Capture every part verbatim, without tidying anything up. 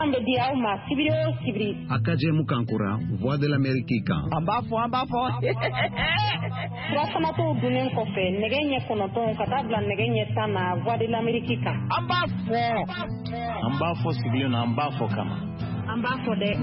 Akaje Mukankura, Voix de l'Amérique. Ambafo, ambafo. Rasamato dunen kofe, negenye konoton katabla negenye sana Voix de l'Amérique. Ambafo. Ambafo sibilio na ambafo kama. Ambafo de.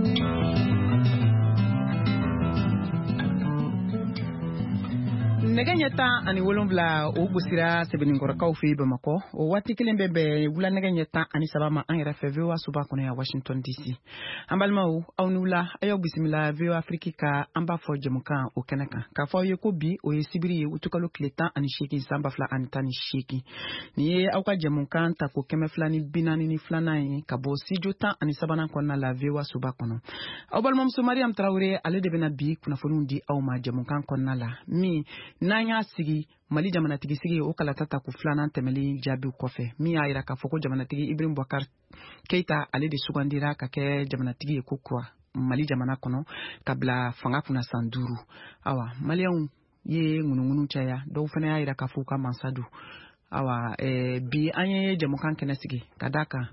Neganyeta ani wolonvla o gusira sebeninkora kawfi Bamako o wati kelen bebe wula neganyeta ani sabama an yɛrɛ fɛ V O A suba kɔnɔ ya Washington D C an balimaw aw ni wula ayo bisimila V O A Afrique ka an b'a fɔ jamukan o kɛnɛ kan k'a fɔ aw ye ko bi o ye sibiri ye utukalo tile tan ani seegin san ba fila ani tan ni seegin ni ye aw ka jamukan ta ko kɛmɛ fila ni bi naani ni filanan ye ka bɔ studio tan ani sabanan kɔnɔna la V O A suba kɔnɔ aw balimamuso Mariam Traoré ale de bɛna bi kunnafoniw di aw ma jamukan kɔnɔna la min n'an y'a sigi Mali jamanatigi sigi o kalata ta ku filanan tɛmɛli jaabi kɔfɛ min y'a yira k'a fɔ ko jamanatigi Ibrahim Boubacar Keita ale de sugandira ka kɛ jamanatigi ye ko kura Mali jamana kɔnɔ ka bila fanga kunna san duuru awa Malienw ye ŋunuŋunu caya dɔw fana y'a yira k'a fɔ ka mansa don awa eh, bi an ye jamukan kɛnɛ sigi ka da kan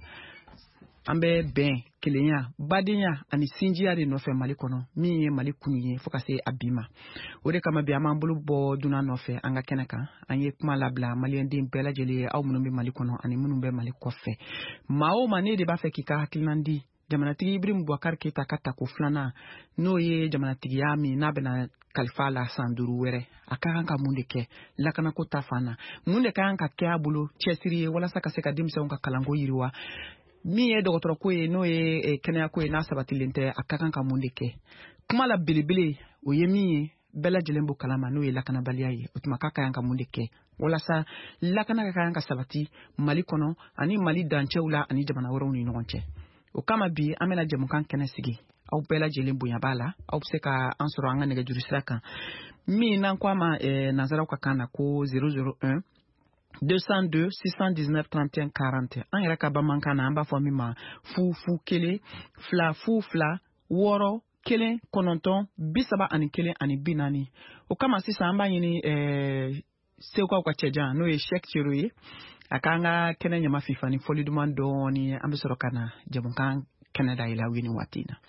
an bɛ bɛn kelenya badenya ani sinjiya de nɔfɛ Mali kɔnɔ min ye Mali kun ye fo ka se a bi ma o de kama bi an b'an bolo bɔ dunan nɔfɛ an ka kɛnɛ kan an ye kuma labila Malienden bɛɛ lajɛlen ye aw minnu bɛ Mali kɔnɔ ani minnu bɛ Mali kɔfɛ maa o maa ne de b'a fɛ k'i ka hakilinan di jamanatigi Ibrahim Boubacar Keita ka tako filanan n'o ye jamanatigiya min n'a bɛna kalifa la san duuru wɛrɛ a ka kan ka mun de kɛ lakanako ta fan na mun de ka kan ka kɛ a bolo cɛsiri ye walasa ka se ka denmisɛnw ka kalanko yiriwa min ye dɔgɔtɔrɔ ko ye n'o ye eh, kɛnɛya ko ye n'a sabatilen tɛ a ka kan ka mun de kɛ kuma la belebele o ye min ye bɛɛ lajɛlen b'o kalama n'o ye lakanabaliya ye o tuma k'a ka kan ka mun de kɛ walasa lakana ka kan ka sabati Mali kɔnɔ ani Mali dancɛw la ani jamana wɛrɛw ni ɲɔgɔn cɛ o kama bi an bɛna jamukan kɛnɛ sigi aw bɛɛ lajɛlen bonya b'a la aw bɛ se ka an sɔrɔ an ka nɛgɛjuru sira kan min n'an ko a ma eh, nanzaraw ka kan na ko zéro zéro un deux cent deux six cent dix-neuf trente et un quarante an yɛrɛ ka bamanankan na an b'a fɔ min ma fu fu kelen fila fu fila wɔɔrɔ kelen kɔnɔntɔn bi saba ani kelen ani bi naani o kama sisan an b'a ɲini ɛɛ sekukaw ka cɛjan n'o ye Cheikh Thierno ye a k'an ka kɛnɛ ɲama fifa ni fɔli duman dɔɔni an bɛ sɔrɔ ka na jamukan kɛnɛ da yɛlɛ aw ye nin waati in na.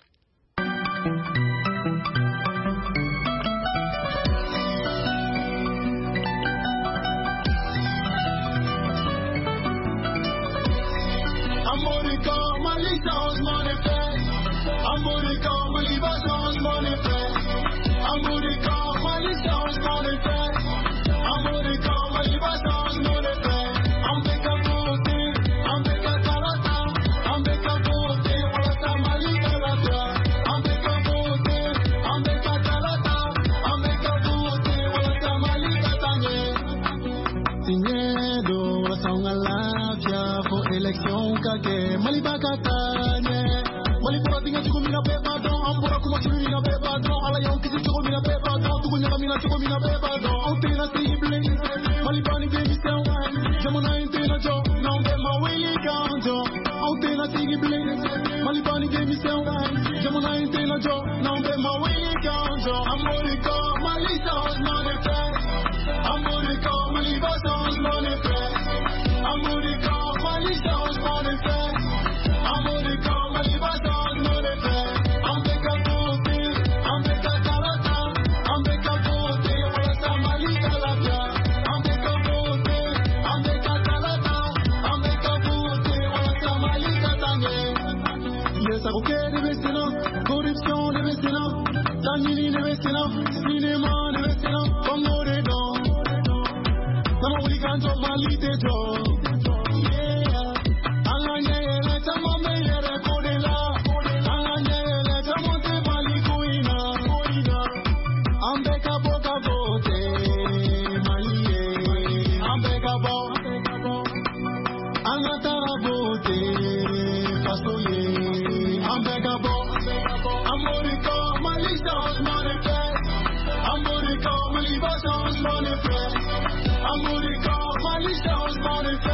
I'm gonna call my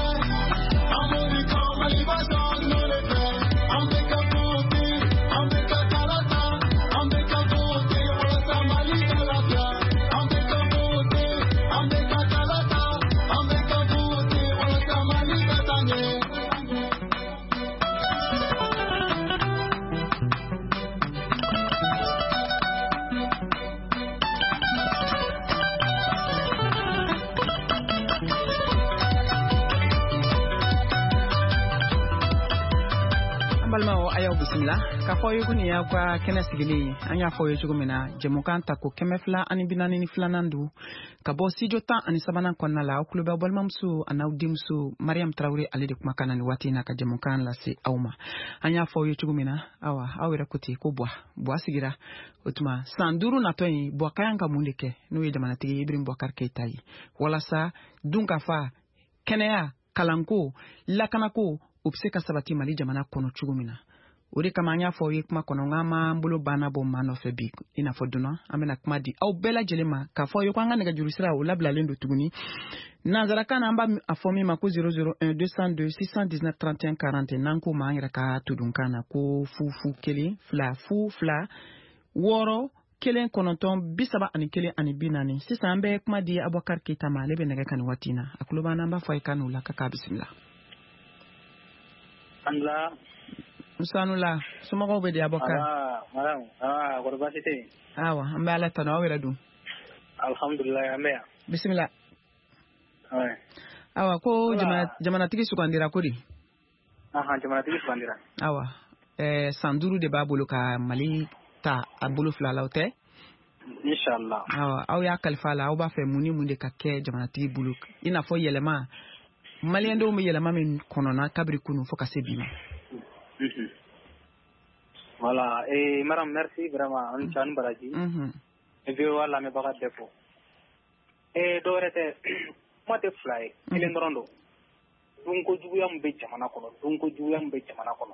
balma ayo bismillah ka foyo kuni ya kwa kena sigili anya foyo chugumina jemukan ta ko kemefla ani binani ni flanandu ka bo sijota ani sabana konna la okuluba balmamsu anaudimsu Mariam Traoré ali de kuma kana ni watina ka jemukan la si awma anya foyo chugumina awa awira kuti kubwa bwa sigira utuma sanduru na toyi bwa kayanga mundeke no ye jamana tigi Ibrahim Boubacar Keita yi wala sa dunka fa kenea kalanko lakanako upse ka sabati Mali jamana kono chugumina uri kama anya fo yi kuma kono ngama mbulu bana bo mano febi ina foduna amena kuma di au bela jelema ka fo yi kwanga nega jurisira o labla lendo tuguni nazara kana amba afomi maku zero zero un deux zéro deux six un neuf trente et un quarante nanko maangira ka tudunkana ko fufu kele fla fu fla woro kelen kononton bisaba ani kelen ani binani sisa ambe kuma di Aboubacar Keita ma lebe nega kan watina akuloba namba fo ikanu la kaka bismillah Anla Musanula sumago be di Aboubacar ah maram ah gorbasite awa ambe ala tano wera du alhamdulillah ambe bismillah ay awa ko jamana jamana tigi sukandira kodi aha jamana tigi sukandira awa eh sanduru de babulu ka Mali ta abulu flala ote inshallah awa aw ya kalfala aw ba fe muni munde ka ke jamana tigi bulu ina fo yelema Mali ndo mu yelema min konona kabri kunu fo ka sebima mhm voilà et madame merci vraiment on chan baraji mhm e bi wala me baga defo e dorete mate fly ile ndorondo dunko juguyam be jamana kono dunko juguyam be jamana kono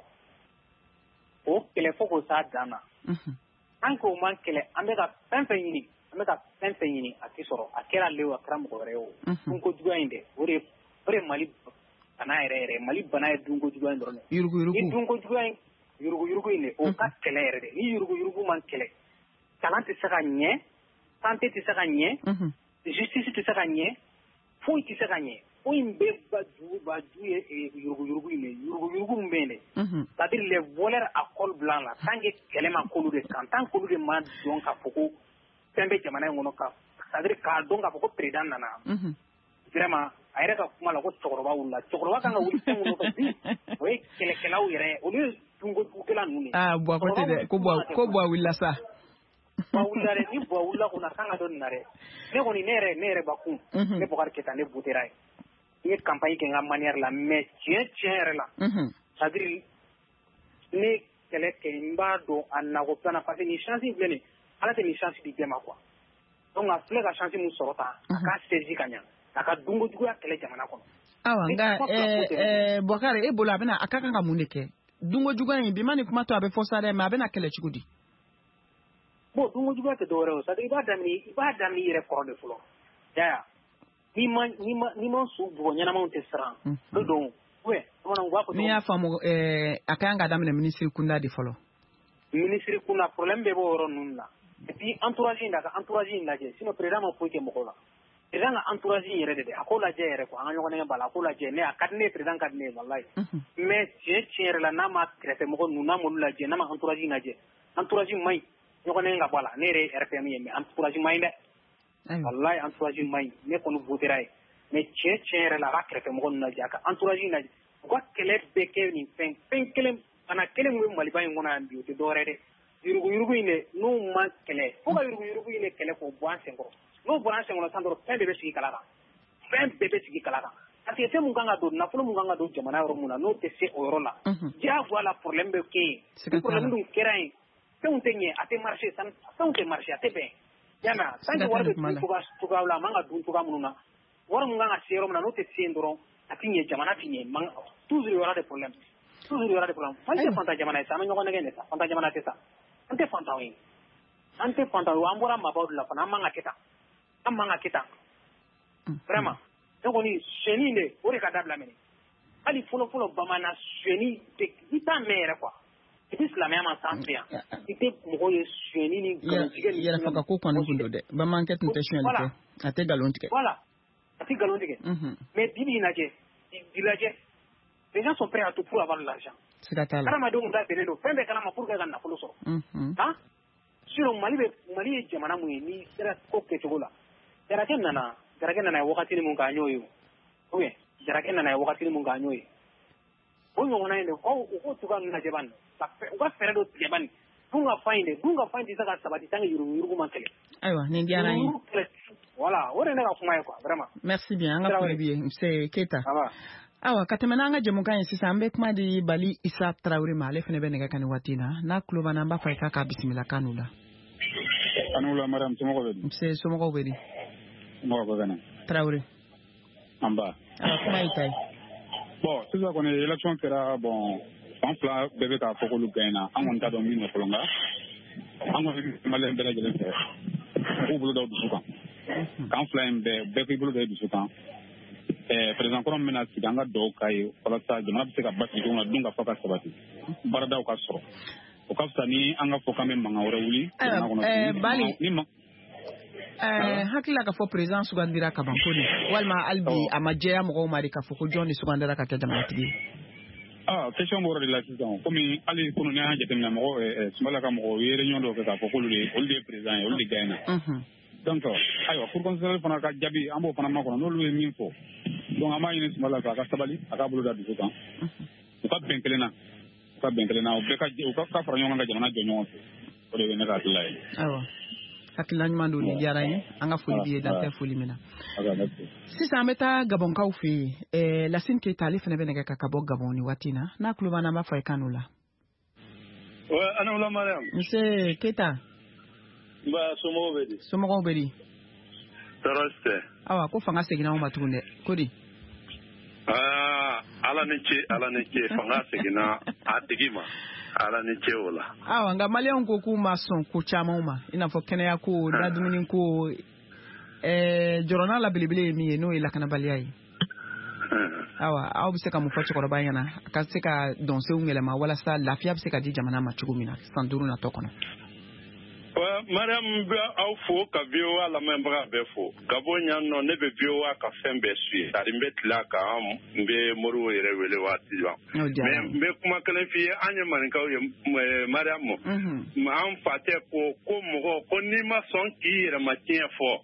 o kele foko sa dana mhm anko man kele amega penpen yini amega penpen yini akisoro akera lewa kram ko rewo dunko jugayinde ore ore Mali bana ere Mali bana e dunko jugayinde ndorone yurugu yurugu dunko jugayinde yurugu yurugu ine o ka kele ere de ni yurugu yurugu man kele talante saka nye santé ti saka nye mhm justice ti saka nye foi ti saka nye o imbe ba ju ba ju e yurugu yurugu ine yurugu yurugu mbene mhm c'est-à-dire les voleurs à col blanc là tant que kelema kolu de kan tant kolu de man donc ka foko tembe jamana ngono ka c'est-à-dire ka donc ka foko président nana mhm vraiment ayre ka kuma la ko tokoroba wulla tokoroba kan ga wuli tengo ko bi o e kele kela u yere o le tungo tukela nuni ah bwa ko te ko bwa ko bwa willa sa ba wulla re ni bwa wulla ko na kanga don nare ne ko ni nere nere bakum ne Boubacar Keita ne buterai ni campagne ke ngam manière la mais tien tien la mhm c'est-à-dire ni kele ke mba do anago plana parce que ni chance bleni ala te ni chance di tema quoi donc a fle ka chance mu sorota ka saisi kanya aka dungo jugu ya kele jamana kono awa nga eh eh Boubacar e bolo abena akaka nga muneke dungo juga ni bimani kuma to abe fosare ma abena kele chukudi bo dungo jugu te dore o sa de ibada mi ibada mi re ko de fulo ya ni man ni man ni man su bo nyana ma unte sran do don we ona ngwa ko ni ya famu eh akanga damne ministre kunda di folo ministre kuna problème be bo ron nun la et puis entourage ndaka entourage ndaje sino président mo poike mo ko la président entourage yere de akola je yere ko anyo ne bala akola je ne akadne président kadne wallahi mais je tiere la na ma traité mo ko nuna mo la je na ma entourage ndaje entourage mai nyoko ne nga bala ne re R P M yemi entourage mai de wallahi entourage mai ne ko no boterai mais je tiere la ba traité mo ko nuna je aka entourage ndaje ko kele beke ni pen pen kele ana kele mo mali bay ngona ambi te dore de yurugu yurugu ine no ma kele ko ga yurugu yurugu ine kele ko boan sengo no boan sengo sandro pen bebe sigi kala pen bebe sigi kala ati te mun ganga do na fulo mun ganga do jamana ro muna no te se oro la ja voilà problème be ke problème dum kerain te un tenye ate marché san san te marché ate be yana san te warbe tu ga tu ga la manga dun tu ga mununa wor mun ganga se ro muna no te se ndoro ati nye jamana tinye mang toujours y aura des problèmes toujours y aura des problèmes fante fanta jamana sa no ngone ngene sa fanta jamana te sa ante fanta wi ante fanta wa ambora mabawdu la fana manga kita amanga kita vraiment donc ni cheni ne ore ka dabla meni ali folo folo bamana cheni te ita mere quoi c'est islamia ma santia ite mo ye cheni ni garantie yela faka ko kwanu gundo de ba manket ni tession le ate galontike voilà ate galontike mais bibi naje dilaje les gens sont prêts à tout pour avoir de l'argent c'est la tala kana ma do nda benendo fembe kana ma pour ga na folo so hein sur mali be mali jamana mu ni sera ko ke chogola dara ken nana dara ken nana wakati ni mun ga nyoyo oye dara ken nana wakati ni mun ga nyoyo o ɲɔgɔnna in de ko u ko tuga na jaban u ka fɛrɛ do jaban dunga fain de dunga fain ti saka sabati tan yuru yuru man kele aywa ni diara yi voilà o de ne ka kuma ye quoi vraiment merci bien anga ko bien c'est Keita awa katemana anga jamukan yi sisan be kuma di Bali Issa Traoré ma le fene be nega kan watina na kluba na mba fa ka bismillah kanula kanula madame somo ko be c'est somo ko be di mo ko gana Traoré amba awa kuma itai bon c'est ça qu'on est élection kera bon en fla bébé ka fokolu gaina an on ta do min ko longa an ko malen bela jelen fe ko bulu do dusukan kan fla en be be ko bulu do dusukan eh président ko mena siganga do kay wala sa jama be ka batti do na dunga faka sabati barada ko so o ka fani an ga foka men manga wora wuli eh Bali ni ma eh hakila ka fo président sugandira ka bankoni walma albi amajeya mo mari ka foko joni sugandira ka jama tigi ah question mo de la saison comme ali kono ne ha jetem na mo e smala ka mo ye réunion do ka ko ko le olde président e olde gaina donc ayo pour considérer fana ka jabi ambo fana ma ko no lu min fo donc ama yin smala ka ka sabali aka bulu da du kan ko ka ben kelena ka ben kelena o be ka o ka fara nyonga jamana jonyo o de ne ka tilai ayo hakila nyuma do ni jara yi anga foli biye da ta foli mina si sa meta Gabon ka ufi eh la sin ke tali fene bene ka ka bo Gabon ni watina na kluba na mafa kanula wa ana wala mariam monsieur Keita ba somo bedi somo ko bedi taraste awa ko fanga segina o matunde kodi ah ala ne che ala ne che fanga segina atigima ala ni cheola awa nga malian ko ku mason ko chama uma ina fo kene ya ko da dumuni ko eh jorona la bilibili mi no ila kana baliai awa aw bi se ka mu fa chokoro bayana ka se ka don se ungele ma wala sa lafia bi se ka di jamana ma chugumina sanduru na tokono wa mariam be aw fo ka vioa la membra be fo gabonya no ne be vioa ka fembe sui tari mbetla ka mbe moru yere wele wati wa me me kuma kale fi anya man ka yo mariam mo ma am fate ko ko mo ko ni ma son ki yere ma tien fo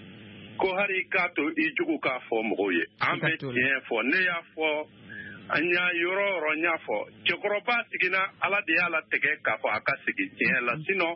ko hari ka to ijugu ka fo mo ye am be tien fo ne ya fo anya yoro ronya fo chekoroba sigina ala de ala tege ka fo aka sigi tien la sino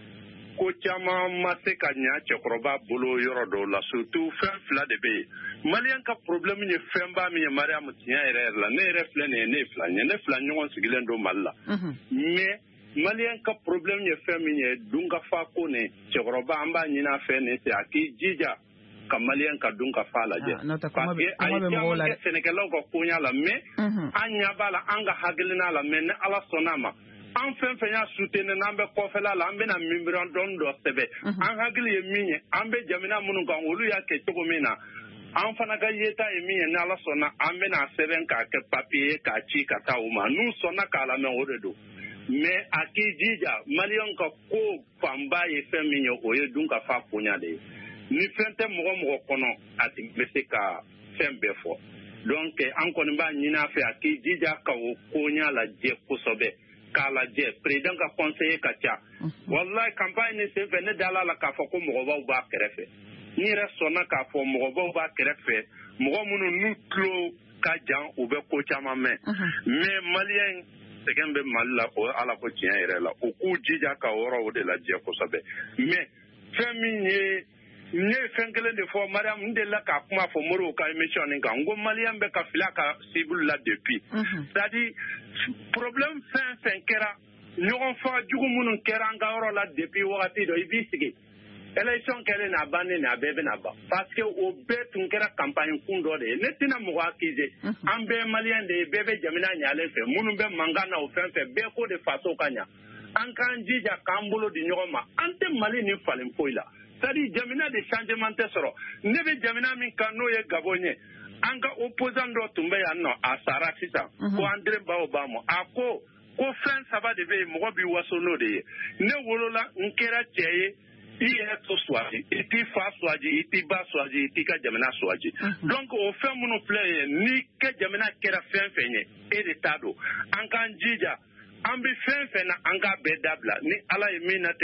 ko caman ma se ka ɲa cɛkɔrɔba bolo yɔrɔ dɔw la surtout fɛn fila de bɛ yen maliyɛn ka problème ye fɛnba min ye mariamu tiɲɛ yɛrɛ yɛrɛ la ne yɛrɛ filɛ nin ye ne ye fila ɲɛ ne fila ɲɔgɔn sigilen don mali la mais maliyɛn ka problème ye fɛn min ye dunkafa ko nin cɛkɔrɔba an b'a ɲini a fɛ nin fɛ a k'i jija ka maliyɛn ka dunkafa lajɛ parce que a ye caman kɛ sɛnɛkɛlaw ka koɲa la mais an ɲɛ b'a la an ka hakilina la mais ni ala sɔnn'a ma an fɛn fɛn y'a soutenir n'an bɛ kɔfɛla la an bɛna minbirian dɔɔni dɔ sɛbɛ an hakili ye min ye an bɛ jamana minnu kan olu y'a kɛ cogo min na an fana ka yeta ye min ye ni ala sɔnna an bɛna sɛbɛn k'a kɛ papiye ye k'a ci ka taa u ma n'u sɔnna k'a lamɛn o de don mais a k'i jija maliyɛnw ka ko fanba ye fɛn min ye o ye dunkafa bonya de ye ni fɛn tɛ mɔgɔ mɔgɔ kɔnɔ a tigi bɛ se ka fɛn bɛɛ fɔ donc an kɔni b'a ɲini a fɛ a k'i jija ka o koɲa lajɛ kosɛbɛ k'a lajɛ président ka conseiller ka ca wallahi campagne ni sen fɛ ne dala la k'a fɔ ko mɔgɔbaw b'a kɛrɛfɛ n yɛrɛ sɔnna k'a fɔ mɔgɔbaw b'a kɛrɛfɛ mɔgɔ minnu n'u tulo ka jan u bɛ ko caman mɛn mais maliyɛn sɛgɛn bɛ mali la o ala ko tiɲɛ yɛrɛ la u k'u jija ka yɔrɔ o de lajɛ kosɛbɛ mais fɛn min ye n ye fɛn kelen de fɔ mariam n delila k'a kuma fɔ moriw ka émission nin kan n ko maliyɛn bɛ ka fili a ka cible la depuis c'est à dire problème fɛn fɛn kɛra ɲɔgɔn faga jugu minnu kɛra an ka yɔrɔ la depuis wagati dɔ i b'i sigi élection kɛlen n'a bannen n'a bɛɛ bɛna ban parce que o bɛɛ tun kɛra campagne kun dɔ de ye ne tɛna mɔgɔ accuser an bɛɛ maliyɛn de ye bɛɛ bɛ jamana ɲalen fɛ minnu bɛ mankan na o fɛn fɛn bɛɛ ko de faso ka ɲa an k'an jija k'an bolo di ɲɔgɔn ma an tɛ mali ni falen foyi la c'est-à-dire jamana de changement tɛ sɔrɔ ne bɛ jamana min kan n'o ye gabon ye an ka opposant dɔ tun bɛ yan nɔ a sara sisan ko andre bawo ba mɔ a ko ko fɛn saba de bɛ yen mɔgɔ b'i waso n'o de ye ne wolola n kɛra cɛ ye i yɛrɛ to suwaji i t'i fa suwaji i t'i ba suwaji i t'i ka jamana suwaji donc o fɛn minnu filɛ ye n'i ka jamana kɛra fɛn fɛn ye e de t'a don an k'an jija an bɛ fɛn fɛn na an k'a bɛɛ dabila ni ala ye min latigɛ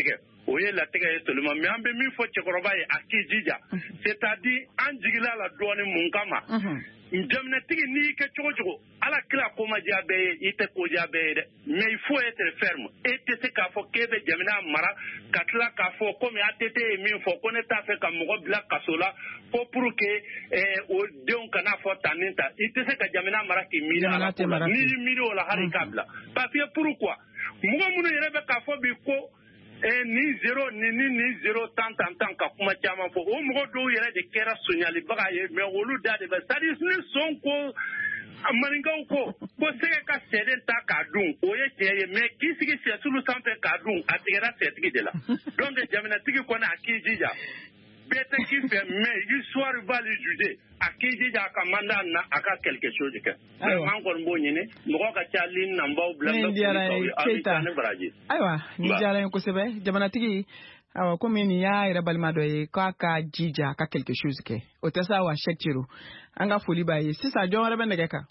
o ye latigɛ ye seulement mais an bɛ min fɔ cɛkɔrɔba ye a k'i jija c'est-à-dire an jigila la dɔɔni mun kama jamanatigi n'i y'i kɛ cogo cogo ala kira ko ma diya bɛɛ ye i tɛ ko diya bɛɛ ye dɛ mais il faut être ferme e tɛ se k'a fɔ k'e bɛ jamana mara ka tila k'a fɔ komi A T T ye min fɔ ko ne t'a fɛ ka mɔgɔ bila kaso la ko pour que o denw kana fɔ tan ni ta i tɛ se ka jamana mara k'i miiri ala ko la n'i y'i miiri o la hali k'a bila parce que pourquoi mɔgɔ minnu yɛrɛ bɛ k'a fɔ bi ko ni zéro ni ni ni zéro tan tan tan ka kuma caman fɔ o mɔgɔ dɔw yɛrɛ de kɛra soɲalibaga ye mais olu da de bɛ c'est-à-dire ni sɔn ko maninkaw ko ko sɛgɛ ka sɛden ta k'a dun o ye tiɲɛ ye mais k'i sigi sɛsulu sanfɛ k'a dun a tigɛra sɛtigi de la donc jamanatigi kɔni a k'i jija bɛɛ tɛ k'i fɛ mais histoire va le juger a k'i jija a ka mandat na a ka quelque chose kɛ vraiment kɔni b'o ɲini mɔgɔ ka ca ligne na n b'aw bila n bɛ foli k'aw ye ne baraji ayiwa ni diyara n ye kosɛbɛ jamanatigi awɔ komi nin y'a yɛrɛ balima dɔ ye k'a ka jija a ka quelque chose kɛ o tɛ sa wa Cheikh Thierno an ka foli b'a ye sisan jɔn wɛrɛ bɛ nɛgɛ kan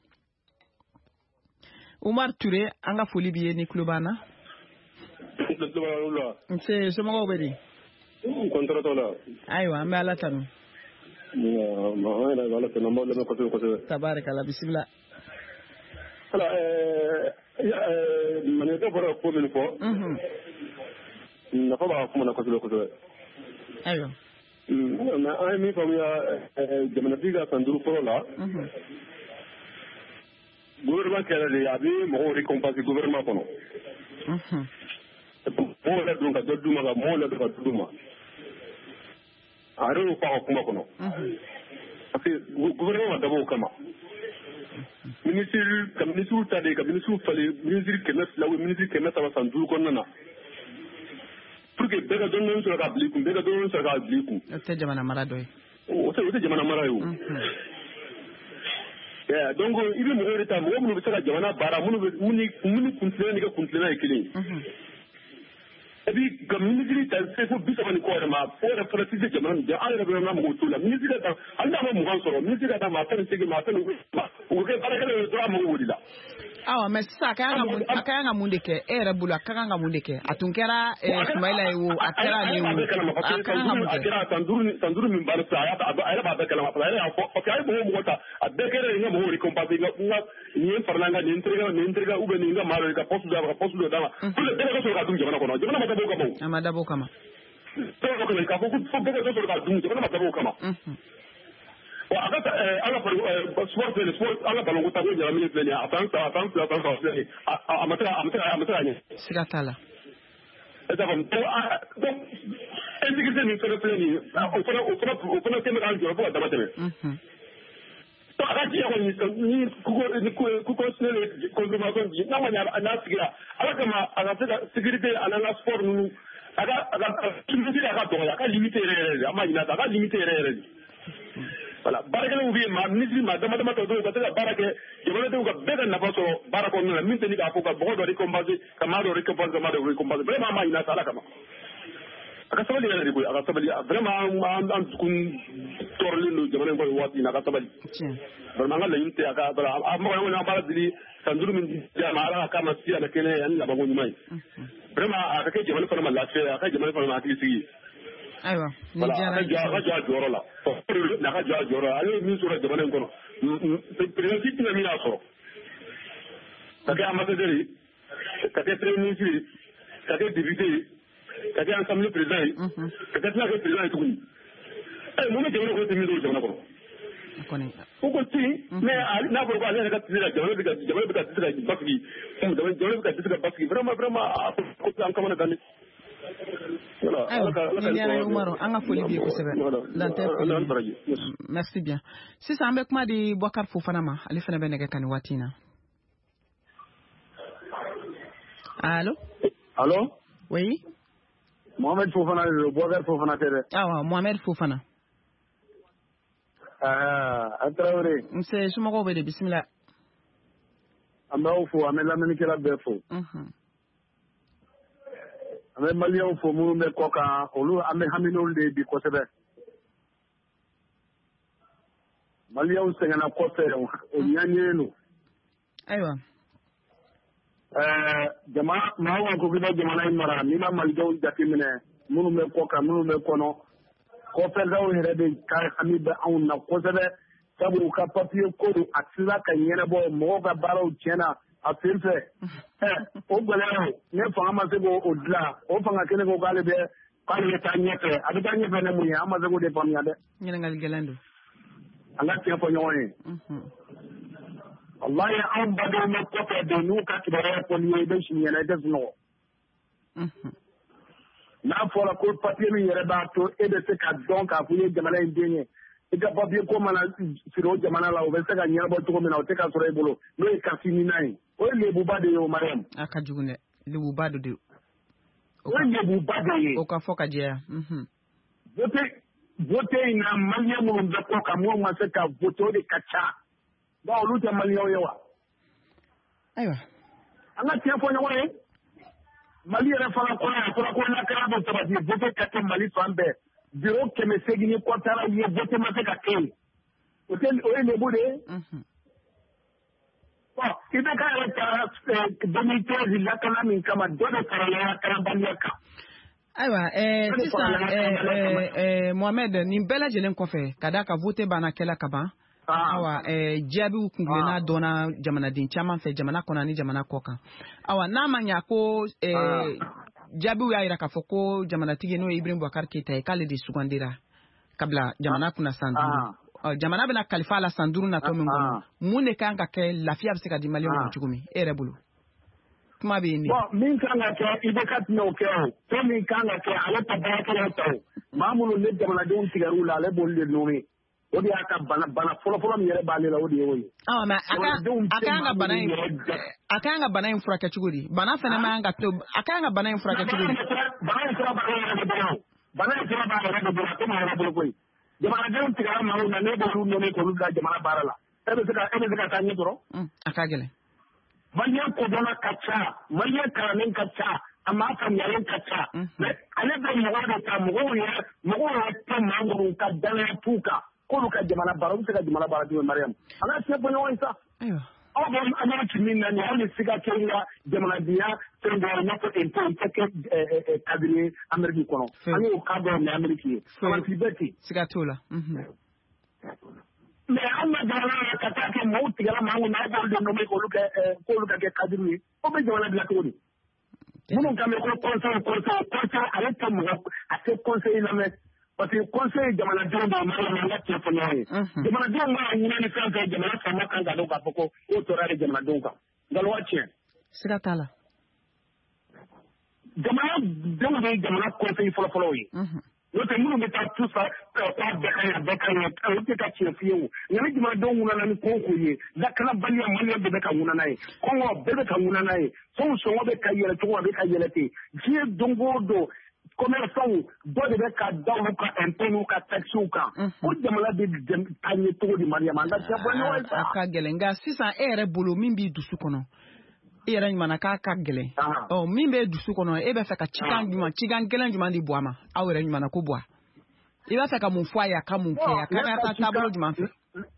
Umar Ture an ka foli b'i ye ni tulo b'an na nse somɔgɔw bɛ di kɔntɔrɔtɔ la ayiwa an bɛ ala tanu an yɛrɛ bɛ ala tanu an b'aw lamɛn kosɛbɛ kosɛbɛ tabarikala bisimila ala maninka bɔra ko min fɔ nafa b'a kuma na kosɛbɛ kosɛbɛ ayiwa mais an ye min faamuya jamanatigi ka san duuru fɔlɔ la gouvernement kɛra de a bɛ mɔgɔw récompenser gouvernement kɔnɔ mɔgɔw la don ka dɔ d'u ma ka mɔgɔw la don ka dɔ d'u ma a yɛrɛ y'o fɔ a ka kuma kɔnɔ parce que gouvernement ma dabɔ o kama ministre ka ministre ta de ka ministre falen ministre kɛmɛ fila ou ministre kɛmɛ saba san duuru kɔnɔna na pour que bɛɛ ka dɔɔnin sɔrɔ k'a bila i kun bɛɛ ka dɔɔnin sɔrɔ k'a bila i kun. o tɛ jamana mara dɔ ye. o tɛ o tɛ jamana mara ye o. donc i bɛ mɔgɔw de ta mɔgɔ minnu bɛ se ka jamana baara minnu bɛ minnu kuntilenna ni ka kuntilenna ye kelen ye. et puis ka ministre ta se fo bi saba ni kɔ yɛrɛ ma fo yɛrɛ fana tɛ se jamana nin jɛ an yɛrɛ bɛ an ka mɔgɔw to la ministre ka taa hali n'a ma mugan sɔrɔ ministre ka taa maa tan ni seegin maa tan ni wolonwula o kɛ baarakɛla ye dɔrɔn a mago b'o de la. Awɔ mais sisan a ka kan ka mun de kɛ e yɛrɛ bolo a ka kan ka mun de kɛ a tun kɛra Sumayila ye o a kɛra ale ye o a ka kan ka mun kɛ. a kɛra san duuru san duuru min banna sisan a yɛrɛ b'a bɛɛ kalama parce que a yɛrɛ y'a fɔ parce que a ye mɔgɔw mɔgɔ ta a bɛɛ kɛra n ka mɔgɔw récompenser n ka nin ye n farala n kan nin ye n terikɛ nin ye n terikɛ ou bien nin ye n ka maa dɔ ye ka poste d'a ma ka poste dɔ d'a ma pour que bɛɛ ka sɔrɔ ka dun jamana kɔnɔ jamana ma dabɔ o kama o. a ma dabɔ o kama. bɛɛ ka sɔrɔ k'a fɔ ko fo bɛɛ ka sɔrɔ ka dun jamana ma dabɔ o kama. a ka an ka sport filɛ sport an ka ballon ta ko ɲagaminen filɛ nin ye a t'an sa a t'an fila a t'an saba filɛ nin ye a ma se ka a ma se ka a ma se ka ɲɛ. siga t'a la. e t'a faamu donc insécurité min fɛnɛ filɛ nin ye o fana o fana o fana kɛ bɛ k'an jɔrɔ fo ka dama tɛmɛ. a ka diɲɛ kɔni ni ni ku constitutionnel ye confirmation di n'a ma ɲɛ n'a sigira ala kama a ka se ka sécurité a n'an ka sport ninnu a ka a ka sécurité a ka dɔgɔya a ka limité yɛrɛ yɛrɛ de an m'a ɲin'a a ka limité yɛrɛ yɛrɛ de. voilà baarakɛlaw bɛ yen maa ministre maa dama dama tɔ dɔw ka se ka baara kɛ jamanadenw ka bɛɛ ka nafa sɔrɔ baara kɔnɔna na min tɛ ni k'a fɔ ka mɔgɔ dɔ récompenser ka maa dɔ récompenser ka maa dɔ récompenser vraiment an m'a ɲin'a ala kama a ka sabali yɛrɛ de koyi a ka sabali vraiment an an dusukun tɔɔrɔlen don jamana in kɔnɔ waati in na a ka sabali vraiment an ka laɲini tɛ a ka voilà a mɔgɔ ɲɔgɔn an b'a deli san duuru min di a ma ala ka k'a ma si a la kɛnɛ ani labanko ɲuman ye vraiment a ka kɛ jamana fana ma lafiya a ka jamana fana ma hakili sigi. ayiwa ni diyara a ka jɔ a jɔyɔrɔ la a ka jɔ a jɔyɔrɔ la ale ye min sɔrɔ jamana in kɔnɔ président si tɛna min y'a sɔrɔ ka kɛ ambassadeur ye ka kɛ premier ministre ye ka kɛ député ye ka kɛ assemblée président ye ka kɛ tila kɛ président ye tuguni ɛ mun bɛ jamana kɔnɔ tɛ min sɔrɔ jamana kɔnɔ o ko ten mais n'a fɔra ko ale yɛrɛ ka tise ka jamana bɛ ka jamana bɛ ka tise ka basigi jamana bɛ ka tise ka basigi vraiment vraiment a ko an kamana gan dɛ. ayiwa ni diyara ye Umaru an ka foli b'i ye kosɛbɛ dantɛ foli merci bien sisan an bɛ kuma di Boubacar Fofana ma ale fana bɛ nɛgɛ kan nin waati in na. allo. allo. oui. Mohamed Fofana de don Boubacar Fofana tɛ dɛ. awɔ Mohamed Fofana. aa a Tarawele. nse somɔgɔw bɛ di bisimila. an b'aw fo an bɛ lamɛnnikɛla bɛɛ fo. an bɛ maliyɛnw fo minnu bɛ kɔ kan olu an bɛ hami n'olu de ye bi kosɛbɛ. maliyɛnw sɛgɛnna kɔfɛ o ɲaɲɛlen don. ayiwa. ɛɛ jama maa wa ko k'i jamana in mara n'i ma malidenw jateminɛ minnu bɛ kɔ kan minnu bɛ kɔnɔ kɔfɛdaw yɛrɛ de ka hami bɛ anw na kosɛbɛ sabu u ka papiye ko don a tila ka ɲɛnabɔ mɔgɔw ka baaraw tiɲɛna a sen fɛ ɛ o gɛlɛyaw ne fanga ma se k'o dilan o fanga kelen ko k'ale bɛ k'ale bɛ taa ɲɛfɛ a bɛ taa ɲɛfɛ ne mun ye an ma se k'o de faamuya dɛ. ɲininkali gɛlɛn don. an ka tiɲɛ fɔ ɲɔgɔn ye. walayi anw badenw bɛ kɔfɛ de n'u ka kibaruya fɔ n'i ye i bɛ si ɲɛna i tɛ sunɔgɔ. n'a fɔra ko papiye min yɛrɛ b'a to e bɛ se ka dɔn k'a fɔ i ye jamana in den ye i ka papiye ko mana siri o jamana la o bɛ se ka ɲɛnabɔ cogo min na o tɛ ka sɔrɔ i bolo n'o ye kasi ɲinan ye o ye lebuba de ye o Mariam. a ka jugu dɛ lebuba do de. o ye lebuba de ye. o ka fɔ ka jɛya. vote vote in na maliyɛn minnu bɛ kɔ kan minnu ma se ka vote o de ka ca bon olu tɛ maliyɛnw ye wa. ayiwa. an ka tiɲɛ fɔ ɲɔgɔn ye. Mali yɛrɛ fana kɔnɔ yan fɔra ko lakana bɛ sabati vote ka kɛ Mali fan bɛɛ biro kɛmɛ seegin ni kɔ taara ye vote ma se ka kɛ yen o tɛ o ye lebu de ye. bon i bɛ ka yɛrɛ taara deux mille treize lakana min kama dɔ de farala lakanabaliya kan. ayiwa ɛɛ sisan ɛɛ ɛɛ Mohamed nin bɛɛ lajɛlen kɔfɛ ka d'a kan vote banna kɛla ka ban. awa ɛɛ jaabiw kunkilenna dɔnna jamanaden caman fɛ jamana kɔnɔ ani jamana kɔ kan awa n'a ma ɲa ko ɛɛ jaabiw y'a yira k'a fɔ ko jamanatigi n'o ye Ibrahim Boubacar Keita ye k'ale de sugandira ka bila jamana kunna san duuru ɔ jamana bɛna kalifa a la san duuru natɔ min kɔnɔ mun de kan ka kɛ lafiya bɛ se ka di maliyɛnw ma cogo min e yɛrɛ bolo kuma bɛ yen de. bon min kan ka kɛ i bɛ ka tɛmɛ o kɛ o fɛn min kan ka kɛ ale ta baarakɛlaw ta o maa minnu ne jamanadenw tigɛr'u la ale b'olu de nɔmi. o de y'a ka bana bana fɔlɔfɔlɔ min yɛrɛ b'ale la o de ye o ye. awɔ mɛ a ka a kan ka bana in a kan ka bana in furakɛ cogo di bana fana man kan ka to a kan ka bana in furakɛ cogo di. bana in fura b'a yɛrɛ de bolo bana in fura b'a yɛrɛ de bolo a tɛ maa yɛrɛ bolo koyi jamanadenw tigɛra maaw na ne b'olu nɔmi k'olu bila jamana baara la e bɛ se ka e bɛ se ka taa ɲɛ sɔrɔ. a ka gɛlɛn. maliyɛn kodɔnna ka ca maliyɛn kalannen ka ca a maa faamuyalen ka ca mɛ ale bɛ mɔgɔw de ta mɔgɔw yɛrɛ mɔgɔw yɛrɛ tɛ maa minnu ka danaya t'u kan. k'olu ka jamana baara u bɛ se ka jamana baara di Mariam an ka tiɲɛ fɔ ɲɔgɔn ye sa. aw bɛ Amérique min na nin hali siga kɛ n ka jamanadenya fɛn dɔ i n'a fɔ impôt n tɛ kɛ kadiri ye Amérique kɔnɔ an y'o cas dɔw mɛn Amérique ye faransi bɛ ten. siga t'o la. mɛ an ka jamana la ka taa kɛ maaw tigɛra maa min na aw b'olu de nɔmi k'olu kɛ k'olu ka kɛ kadiri ye aw bɛ jamana bila cogo di. minnu kan bɛ ko conseil conseil conseil ale tɛ mɔgɔ a tɛ conseil lamɛn. parce que conseil jamanadenw b'a mara la an ka tiɲɛ fɔ ɲɔgɔn ye. jamanadenw b'a ɲini ni fɛn fɛn jamana faama kan ka dɔn k'a fɔ ko o tora de jamanadenw kan nkalon ka tiɲɛ. siga t'a la. jamanadenw de ye jamana conseil fɔlɔfɔlɔw ye. n'o tɛ minnu bɛ taa tu sa k'a bɛɛ ka ɲɛ bɛɛ ka ɲɛ olu tɛ ka tiɲɛ fiye o nka ni jamanadenw ŋunana ni ko ko ye lakanabaliya maliyɛn bɛɛ bɛ ka ŋuna n'a ye kɔngɔ bɛɛ bɛ ka ŋuna n'a ye fɛnw sɔngɔ bɛ ka yɛlɛ cogo a bɛ ka yɛlɛ ten diɲɛ don o don commerçants dɔ de bɛ ka da olu ka impôt n'u ka taxes kan o jamana bɛ taa ɲɛ cogo di Mariam an ka tiɲɛ fɔ ɲɔgɔn ye sa. a ka gɛlɛn nka sisan e yɛrɛ bolo min b'i dusu kɔnɔ e yɛrɛ ɲuman k'a ka gɛlɛn ɔ min bɛ dusu kɔnɔ e bɛ fɛ ka cikan jumɛn cikan gɛlɛn jumɛn di bɔ a ma aw yɛrɛ ɲuman ko bɔ a i b'a fɛ ka mun fɔ a ye a ka mun kɛ a ka kan ka taa taabolo jumɛn fɛ.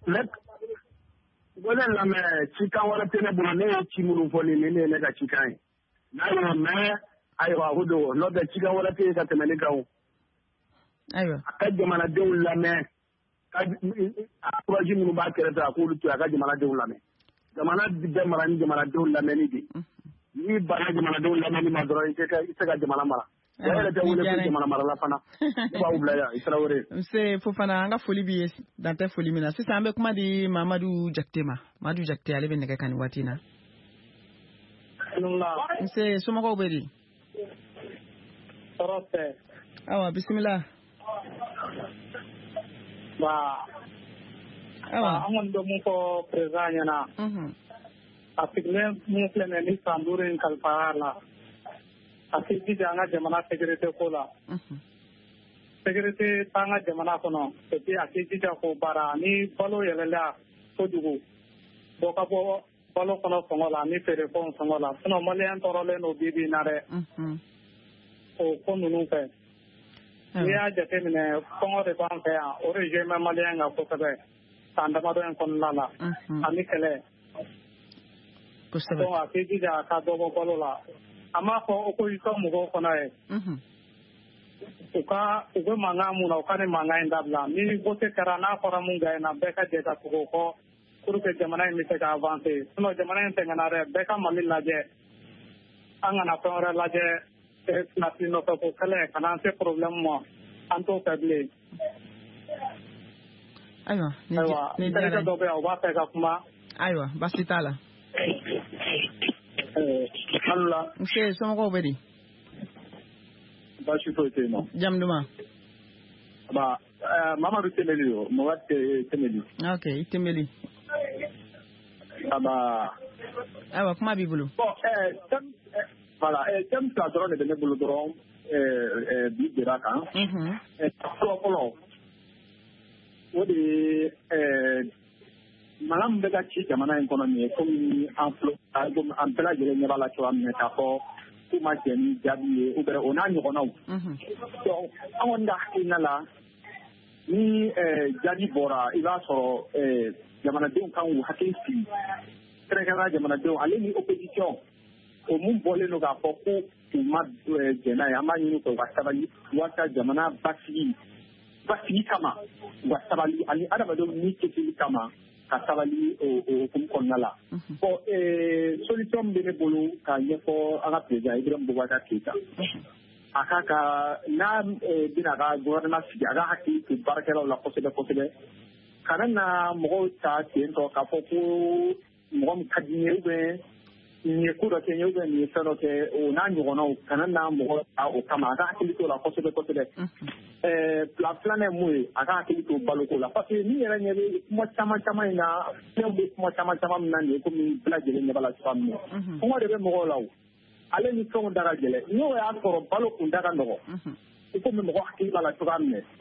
ko ne lamɛn cikan wɛrɛ tɛ ne bolo ne ye ci minnu fɔ nin ne ye ne ka cikan ye n'a y'o mɛn ayiwa o don n'o tɛ cikan wɛrɛ tɛ yen ka tɛmɛ ne kan o. ayiwa a ka jamanadenw lamɛn ka entourage minnu b'a kɛrɛfɛ a k'olu to yen a ka jamanadenw lamɛn jamana bɛɛ mara ni jamanadenw lamɛnni de n'i banna jamanadenw lamɛnni ma dɔrɔn i tɛ se ka jamana mara. yɛrɛ tɛ wele ko jamana marala fana ne b'aw bila yan i Tarawele. nse Fofana an ka foli b'i ye dan tɛ foli min na sisan an bɛ kuma di Mamadu Jakite ma Mamadu Jakite ale bɛ nɛgɛ kan nin waati in na. nse somɔgɔw bɛ di. tɔɔrɔ tɛ. awa bisimila. ba awa an kɔni bɛ mun fɔ président ɲɛna a sigilen mun filɛ nin ye ni san duuru in kalifara la a k'i jija an ka jamana sécurité ko la sécurité t'an ka jamana kɔnɔ et puis a k'i jija k'o baara ni balo yɛlɛla kojugu dɔ ka bɔ balo kɔnɔ sɔngɔ la ni feerefɛnw sɔngɔ la sinon maliyɛn tɔɔrɔlen don bi bi in na dɛ o ko ninnu fɛ n'i y'a jateminɛ kɔngɔ de b'an fɛ yan o de joué bɛ maliyɛn kan kosɛbɛ san damadɔ in kɔnɔna la ani kɛlɛ kosɛbɛ donc a k'i jija a ka dɔ bɔ balo la a m'a fɔ opposition mɔgɔw fana ye u ka u bɛ mankan mun na u ka ni mankan in dabila ni vote kɛra n'a fɔra mun gagnera bɛɛ ka jɛ ka tugu o kɔ pour que jamana in bɛ se ka avancer sinon jamana in sɛgɛnna dɛ bɛɛ ka Mali lajɛ an kana fɛn wɛrɛ lajɛ finasi nɔfɛ ko kɛlɛ kana an se problème ma an t'o fɛ bilen ayiwa ni terikɛ dɔ bɛ yan u b'a fɛ ka kuma ayiwa baasi t'a la allo la nse somɔgɔw bɛ di baasi foyi tɛ yen nɔ jamu duman ba Mamadu Temeli o Mamadu Temeli ok i Temeli aba ayiwa kuma b'i bolo bon eh voilà eh thème fila dɔrɔn de bɛ ne bolo dɔrɔn eh bi dira kan eh fɔlɔ fɔlɔ o de ye eh mara min bɛ ka ci jamana in kɔnɔ nin ye komi an filɛ an bɛɛ lajɛlen ɲɛ b'a la cogoya min na k'a fɔ k'u ma jɛ ni jaabi ye ou bien o n'a ɲɔgɔnnaw donc an kɔni ka hakilina la ni jaabi bɔra i b'a sɔrɔ jamanadenw kan k'u hakili sigi kɛrɛnkɛrɛnnenya jamanadenw ale ni opposition o mun bɔlen don k'a fɔ ko u ma jɛ n'a ye an b'a ɲini u fɛ u ka sabali walasa jamana basigi basigi kama u ka sabali ani adamadenw ni kisili kama ka sabali o hukumu kɔnɔna la bon solution min bɛ ne bolo k'a ɲɛfɔ an ka président Ibrahim Boubacar Keita a ka ka n'a bɛna ka gouvernement sigi a ka hakili to baarakɛlaw la kosɛbɛ kosɛbɛ kana na mɔgɔw ta ten tɔ k'a fɔ ko mɔgɔ min ka di n ye ou bien nin ye ko dɔ kɛ n ye ou bien nin ye fɛn dɔ kɛ o n'a ɲɔgɔnnaw kana na mɔgɔ ta o kama a ka hakili to o la kosɛbɛ kosɛbɛ plan filanan ye mun ye a ka hakili to baloko la parce que ni yɛrɛ ɲɛ bɛ kuma caman caman in na fɛnw bɛ kuma caman caman min na nin ye komi bɛɛ lajɛlen ɲɛ b'a la cogoya min na kɔngɔ de bɛ mɔgɔw la o ale ni fɛnw da ka gɛlɛn n'o y'a sɔrɔ balo kun da ka nɔgɔ i komi mɔgɔ hakili b'a la cogoya min na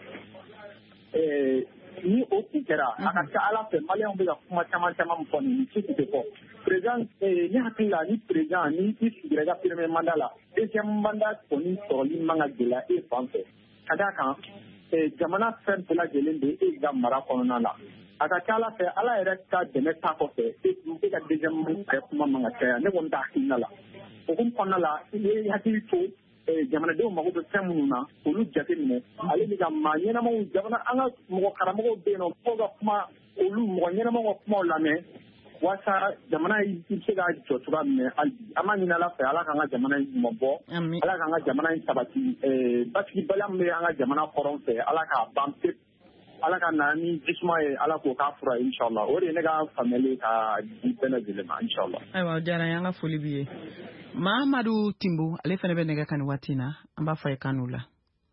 ni o kun kɛra a ka ca ala fɛ maliyɛnw bɛ ka kuma caman caman min fɔ nin si tun tɛ fɔ président ne hakili la ni président ni i sigira i ka premier mandat la deuxième mandat kɔni sɔrɔli man ka gɛlɛya e fan fɛ ka d'a kan jamana fɛn bɛɛ lajɛlen bɛ e ka mara kɔnɔna la a ka ca ala fɛ ala yɛrɛ ka dɛmɛ ta kɔfɛ e ka deuxième mandat kuma man ka caya ne kɔni t'a hakilina la o hukumu kɔnɔna la i bɛ hakili to jamanadenw mago bɛ fɛn minnu na olu jate minɛ ale bɛ ka maa ɲɛnamaw jamana an ka mɔgɔ karamɔgɔw bɛ yen nɔ fo ka kuma olu mɔgɔ ɲɛnamaw ka kumaw lamɛn walasa jamana in bɛ se ka jɔ cogoya min na hali bi an b'a ɲini ala fɛ ala k'an ka jamana in mɔbɔ ala k'an ka jamana in sabati basigibaliya min bɛ an ka jamana kɔrɔn fɛ ala k'a ban pewu ala ka na ni jisuma ye ala k'o k'a fura inshallah o de ye ne ka faamuyali ka di bɛɛ lajɛlen ma inshallah ayiwa o diyara n ye an ka foli b'i ye Mahamadu Timbo ale fana bɛ nɛgɛ kan nin waati in na an b'a fɔ a ye kan n'u la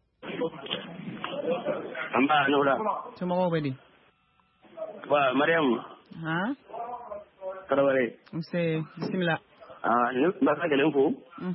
an b'a n'o la somɔgɔw bɛ di wa Mariam han Tarawele nse bisimila ah ne b'a fɛ kelen fo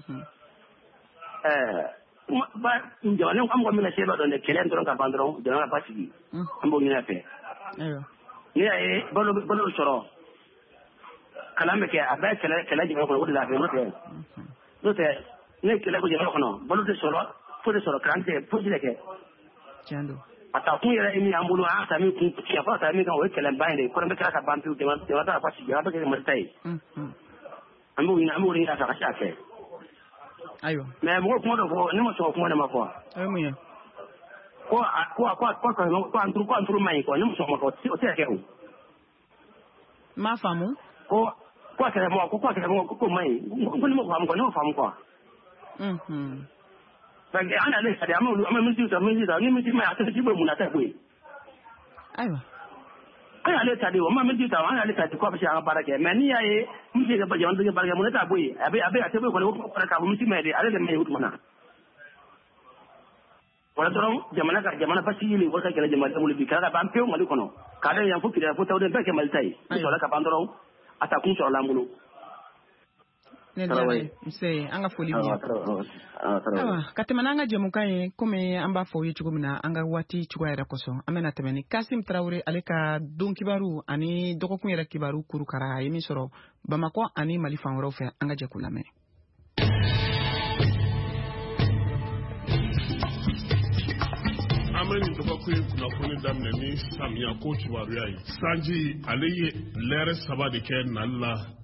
ɛɛ ba jamana an mɔgɔ min na se dɔ dɔn dɛ kɛlɛ dɔrɔn ka ban dɔrɔn jamana ba sigi an b'o ɲini a fɛ ayiwa ne y'a ye balo balo sɔrɔ kalan bɛ kɛ a bɛɛ kɛlɛ kɛlɛ jamana kɔnɔ o de la fɛ n'o tɛ n'o tɛ ne kɛlɛ ko jamana kɔnɔ balo tɛ sɔrɔ fo de sɔrɔ kalan tɛ fosi de kɛ tiɲɛ don a taa kun yɛrɛ ye min y'an bolo an ta min kun tiɲɛ fɔlɔ ta min kan o ye kɛlɛ ba in de kɔrɔ bɛ kɛra ka ban pewu jamana jamana ta ka sigi jamana bɛ kɛ mali ta ye an b'o ɲini an b'o ɲini a fɛ a ka se a fɛ ayiwa mais mɔgɔ kuma dɔ fɔ ne ma sɔn kuma ne ma fɔ o ye mun ye ko ko ko ko ko an turu ko an turu man ɲi quoi ne ma sɔn ma fɔ o tɛ kɛ o m'a faamu ko ko a kɛlɛ mɔgɔ ko ko a kɛlɛ mɔgɔ ko ko man ɲi ko ne ma faamu quoi ne ma faamu quoi parce que an y'ale sadi an bɛ an bɛ miniti ta miniti ta ni miniti ma ɲi a tɛ se bɛ mun na tɛ koyi ayiwa an y'ale sadi o ma miniti ta an y'ale sadi ko a bɛ se an ka baara kɛ mais n'i y'a ye miniti ka jamana dege baara kɛ mun ne t'a bɔ yen a bɛ a bɛ a tɛ bɔ yen kɔni o fana k'a fɔ miniti ma ɲi de ale de ma ɲi o tuma na wala dɔrɔn jamana ka jamana basigi ni wasa kɛlɛ jamana bolo bi kɛra ka ban pewu mali kɔnɔ k'ale yan fo kiri fo tawden bɛɛ kɛ mali ta ye ni sɔrɔla ka ban dɔrɔn a ta kun sɔrɔla an bolo ne diyara nse an ka foli b'i ye ayiwa ka tɛmɛ n'an ka jɛmukan ye komi an b'a fɔ o ye cogo min na an ka waati cogoya yɛrɛ kosɔn an bɛna tɛmɛ ni Kasim Tarawele ale ka don kibaru ani dɔgɔkun yɛrɛ kibaru kurukara a ye min sɔrɔ Bamakɔ ani Mali fan wɛrɛw fɛ an ka jɛ k'u lamɛn. An bɛ nin dɔgɔkun in kunnafoni daminɛ ni samiya ko kibaruya ye sanji ale ye lɛrɛ saba de kɛ Nali la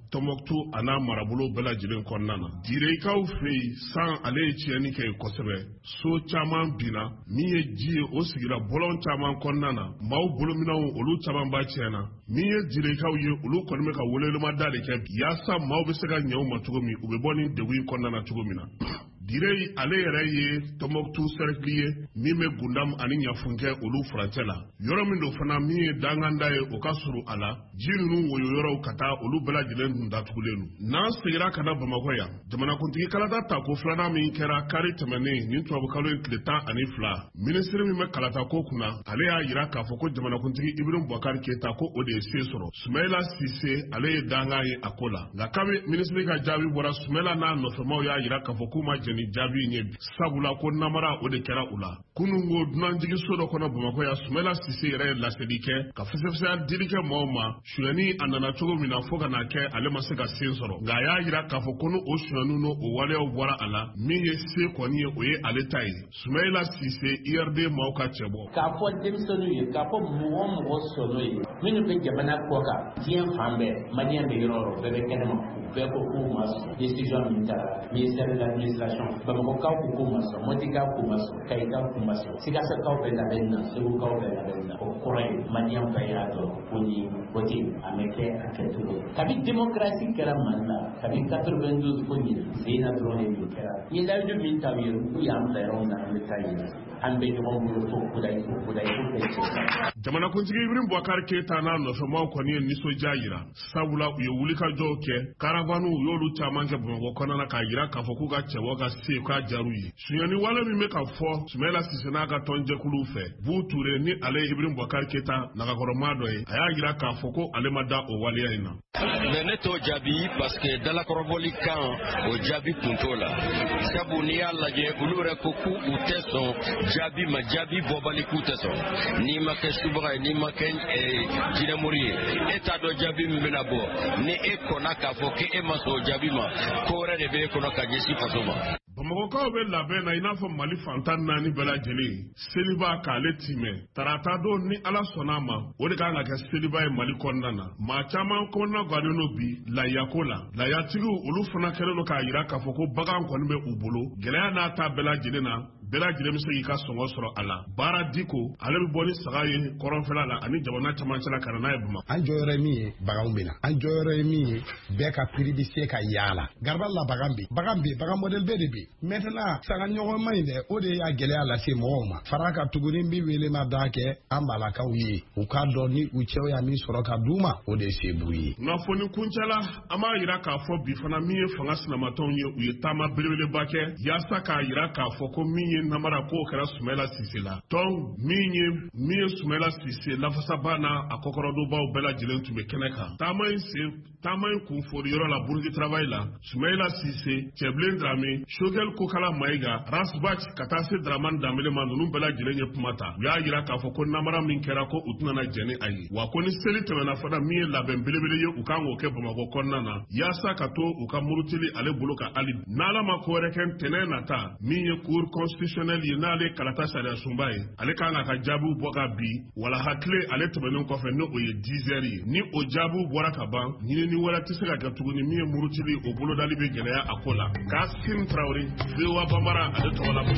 Tomoktu ana marabolo bela jilen konnana direikaw fei san ale tieni ke kosebe so chaman bina miye ji o sigira bolon chaman konnana maw bolominaw olu chaman ba tiena miye direikaw ye olu konme ka woleluma dale ke yasa maw be sega nyaw matugomi ube boni de wi konnana tugomina direi ale yɛrɛ ye Tomoktu cercle ye min bɛ gundam ani ɲafunke olu furancɛ la yɔrɔ min do fana min ye danganda ye o ka suru a la ji ninnu woyo yɔrɔw ka taa olu bɛɛ lajɛlen dun datugulen don n'an segira ka na Bamakɔ yan jamanakuntigi kalata tako filanan min kɛra kari tɛmɛnen nin tubabukalo ye tile tan ani fila minisiri min bɛ kalata ko kunna ale y'a yira k'a fɔ ko jamanakuntigi Ibrahim Boubacar Keita ko o de ye se sɔrɔ Sumaila Sise ale ye danga ye a ko la nka kabi minisiri ka jaabi bɔra Sumaila n'a nɔfɛmaw y'a yira k'a fɔ k'u ma jɛn ni jaabi ye sabula ko namara o de kɛra u la kunungo dunanjigi so dɔ kɔnɔ Bamakɔ ya Sumaila Sise yɛrɛ ye laseli kɛ ka fɛsɛfɛsɛya dili kɛ maaw ma suyani a nana cogo min na fo ka na kɛ ale ma se ka sen sɔrɔ nka a y'a yira k'a fɔ ko ni o suyanu n'o o waleyaw bɔra a la min ye se kɔni ye o ye ale ta ye Sumaila Sise I R D maaw ka cɛ bɔ k'a fɔ denmisɛnninw ye k'a fɔ mɔgɔ mɔgɔ sɔnno ye minnu bɛ jamana kɔ kan diɲɛ fan bɛɛ maliyɛn bɛ yɔrɔ yɔrɔ bɛɛ bɛ kɛnɛma bɛɛ ko k'u ma sɔn décision min taara ministère de l'administration Bamakɔkaw ko k'u ma sɔn Mɔtikaw k'u ma sɔn Kayikaw k'u ma sɔn Sikasakaw bɛ labɛn na Segukaw bɛ labɛn na o kɔrɔ ye maliyɛn bɛɛ y'a dɔn ko ni vote a bɛ kɛ a kɛcogo ye kabi démocratie kɛra Mali la kabi quatre-vingt-douze ko ɲina Zeyina dɔrɔn de min kɛra n ye layidu min ta u ye k'u y'an bila yɔrɔ min na an bɛ taa yen an bɛ ɲɔgɔn bolo fo kudayi fo kudayi fo bɛɛ cɛ jamanakuntigi Ibrahim Boubacar Keita n'a nɔfɛmaw kɔni ye nisɔndiya yira sabula u ye wulikajɔw kɛ karavanu u y'olu caman kɛ Bamakɔ kɔnɔna na k'a yira k'a fɔ k'u ka cɛbɔ ka se k'a jaru ye suyani wale min bɛ ka fɔ Sumaila Sise n'a ka tɔnjɛkuluw fɛ Buu Ture ni ale Ibrahim Boubacar Keita nagakɔrɔmaa dɔ ye a y'a yira k'a fɔ ko ale ma da o waleya in na mais ne t'o jaabi parce que dalakɔrɔbɔli kan o jaabi kun t'o la sabu n'i y'a lajɛ olu yɛrɛ ko k'u u tɛ sɔn jaabi ma jaabi bɔbali k'u tɛ sɔn n'i ma kɛ subaga ye n'i ma kɛ jinɛmori ye e t'a dɔn jaabi min bɛna bɔ ni e kɔnna k'a fɔ k'e ma sɔn o jaabi ma ko wɛrɛ de b'e kɔnɔ ka ɲɛsin faso ma Bamakɔkaw bɛ labɛn na i n'a fɔ Mali fantan naani bɛɛ lajɛlen seliba k'ale timɛ tarata don ni Ala sɔnna ma o de kan ka kɛ seliba ye Mali kɔnɔna na maa caman kɔnɔna gannen do bi layako la layatigiw olu fana kɛlen do k'a yira k'a fɔ ko bagan kɔni bɛ u bolo gɛlɛya n'a ta bɛɛ lajɛlen na bɛɛ lajɛlen bɛ se k'i ka sɔngɔ sɔrɔ a la baara diko ale bɛ bɔ ni saga ye kɔrɔnfɛla la ani jamana camancɛ la ka na n'a ye Bamakɔ an jɔyɔrɔ ye min ye baganw bɛ na an jɔyɔrɔ ye min ye bɛɛ ka prix bɛ se ka yaala garaba la bagan bɛ bagan bɛ bagan modèle bɛɛ de bɛ maintenant saga ɲɔgɔn ma in dɛ o de y'a gɛlɛya lase mɔgɔw ma fara ka tuguni min wele ma da kɛ an balakaw ye u k'a dɔn ni u cɛw y'a min sɔrɔ ka d'u ma o de se b'u ye kunnafoni kuncɛla an b'a yira k'a fɔ bi fana min ye fanga sinamatɔnw ye u ye taama belebeleba kɛ yaasa k'a yira k'a fɔ ko min ye namara k'o kɛra Sumaila Sise la tɔn min ye min ye Sumaila Sise lafasaba n'a a kɔkɔrɔdonbaw bɛɛ lajɛlen tun bɛ kɛnɛ kan taama in sen taama in kunfori yɔrɔ la Burudi Travail la Sumaila Sise Cɛbilen Dramé Shogel Kokala Mayiga Rasbach ka taa se Dramane Dambele ma ninnu bɛɛ lajɛlen ye kuma ta u y'a yira k'a fɔ ko namara min kɛra ko u tɛna jɛn ni a ye wa ko ni seli tɛmɛna fana min ye labɛn belebele ye u kan k'o kɛ Bamakɔ kɔnɔna na yaasa ka to u ka murutili ale bolo ka hali n'Ala ma ko wɛrɛ kɛ ntɛnɛn nata min ye cour constitutionnelle ye n'ale kalata sariya sunba ye ale kan ka ka jaabiw bɔ ka bi wala hakile ale tɛmɛnen kɔfɛ ni o ye dix heures ye ni o jaabiw bɔra ka ban ɲinini wɛrɛ tɛ se ka kɛ tuguni min ye murutili o bolodali bɛ gɛlɛya a ko la Kasim Traoré V O A Bambara ale tɔgɔ la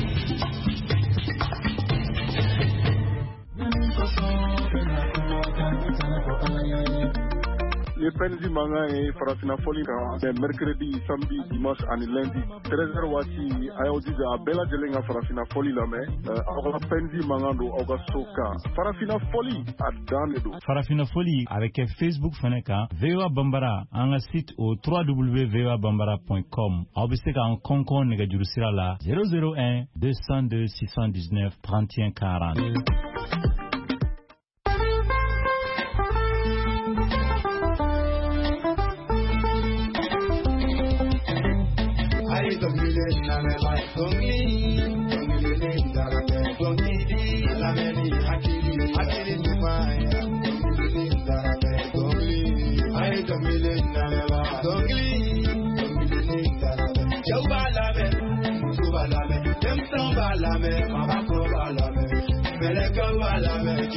Le P N J mankan ye farafina fɔli kan mercredi, samedi, dimanche ani lundi treize heures waati a y'aw jija a bɛɛ lajɛlen ka farafina fɔli lamɛn aw ka P N J mankan don aw ka so kan farafina fɔli a dan de don farafina fɔli a bɛ kɛ Facebook fɛnɛ kan V O A Bambara an ka site o w w w point v o a bambara point com aw bɛ se k'an kɔnkɔn nɛgɛjuru sira la zéro zéro un deux cent deux six cent dix-neuf trente et un quarante.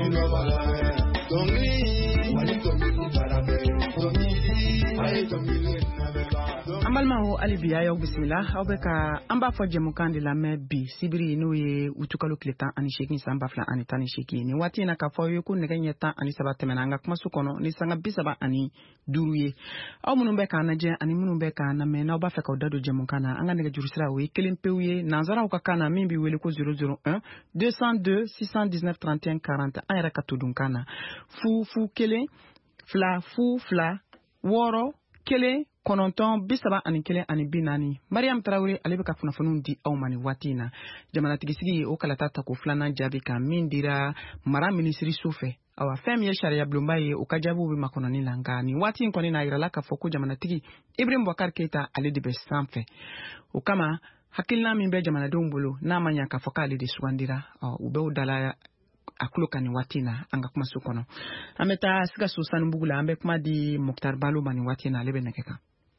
Don't Balmao Alibia yo bismillah awbeka amba fo jemukan de la me bi sibiri no ye utukalo kletan ani shekin samba fla ani tani sheki ni wati na ka fo yo ku nege nyeta ani sabate menanga kuma sukono ni sanga bisaba ani duruye aw munun be kana je ani munun be kana me na oba fe ka odado jemukana anga nege jurusira we kelin pewuye nanzara ka kana mimbi wele ko zero zero un deux cent deux six cent dix-neuf trente et un quarante ayra ka tudunkana fu fu kele fla fu fla woro kele kononton bisaba ani kele ani binani Mariam Traoré ale be ka funafunu di aw mani watina jamana tigisigi o kala tata ko flana jabi ka mindira mara ministry sofe awa fem ye sharia blumbaye o kajabu be makonani langani watin koni na irala ka foko jamana tigi Ibrahim Boubacar Keita ale de besanfe o kama hakilna min be jamana dombolo na manya ka foka ale de swandira o be o dala akloka ni watina anga kuma sukono ameta siga susanu bugula ambe kuma di Mokhtar Balo mani watina lebe nekeka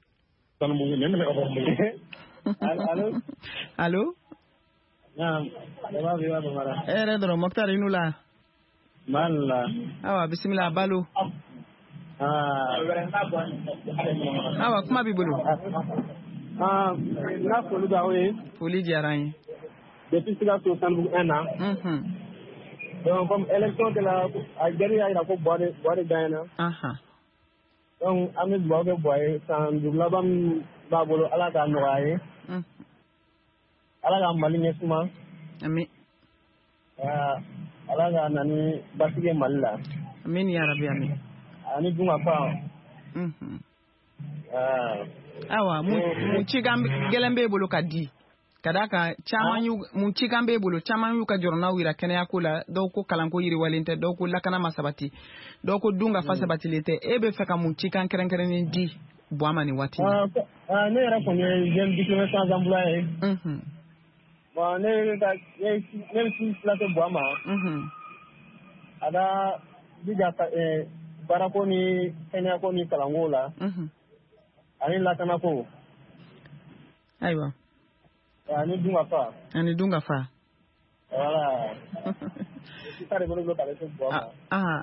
Allô? Allô? Naam, dama biwa bamara. Eh, redro Mokhtar inula. Malla. Awa bismillah Balo. Ah. Awa kuma bibulu. Ah, na folu da we. Foli diaran. Depuis siga so sanbu ena. Mhm. Donc comme élection de la Algérie ira ko boire boire gaina. Aha. Donc ami boire boire san duglabam babolo ala ka noaye. Mhm. Ala ka maligne suma. Ami. Ah, ala ka nani basige malila. Amin ya rabbi amin. Ani dunga pa. Mhm. Ah. Awa mu mu chigambe gelembe bolo kadi. Kadaka chaman yu mu chigambe bolo chaman yu ka jorna wira kene yakula doko kalanko yiri walente doko lakana masabati doko dunga fasabati lete ebe feka mu chikan kerenkeren di boama ni wati. Ah, ah ne era konye jem diplôme sans emploi. Mhm. Bon ne ka ne ne si plateau boama. Mhm. Ada diga ka eh barako ni kenya ko ni kalangola. Mhm. Ani lakana ko. Aiwa. Ani dunga fa. Ani dunga fa. Voilà. Sare bolo lo kale so boama. Ah.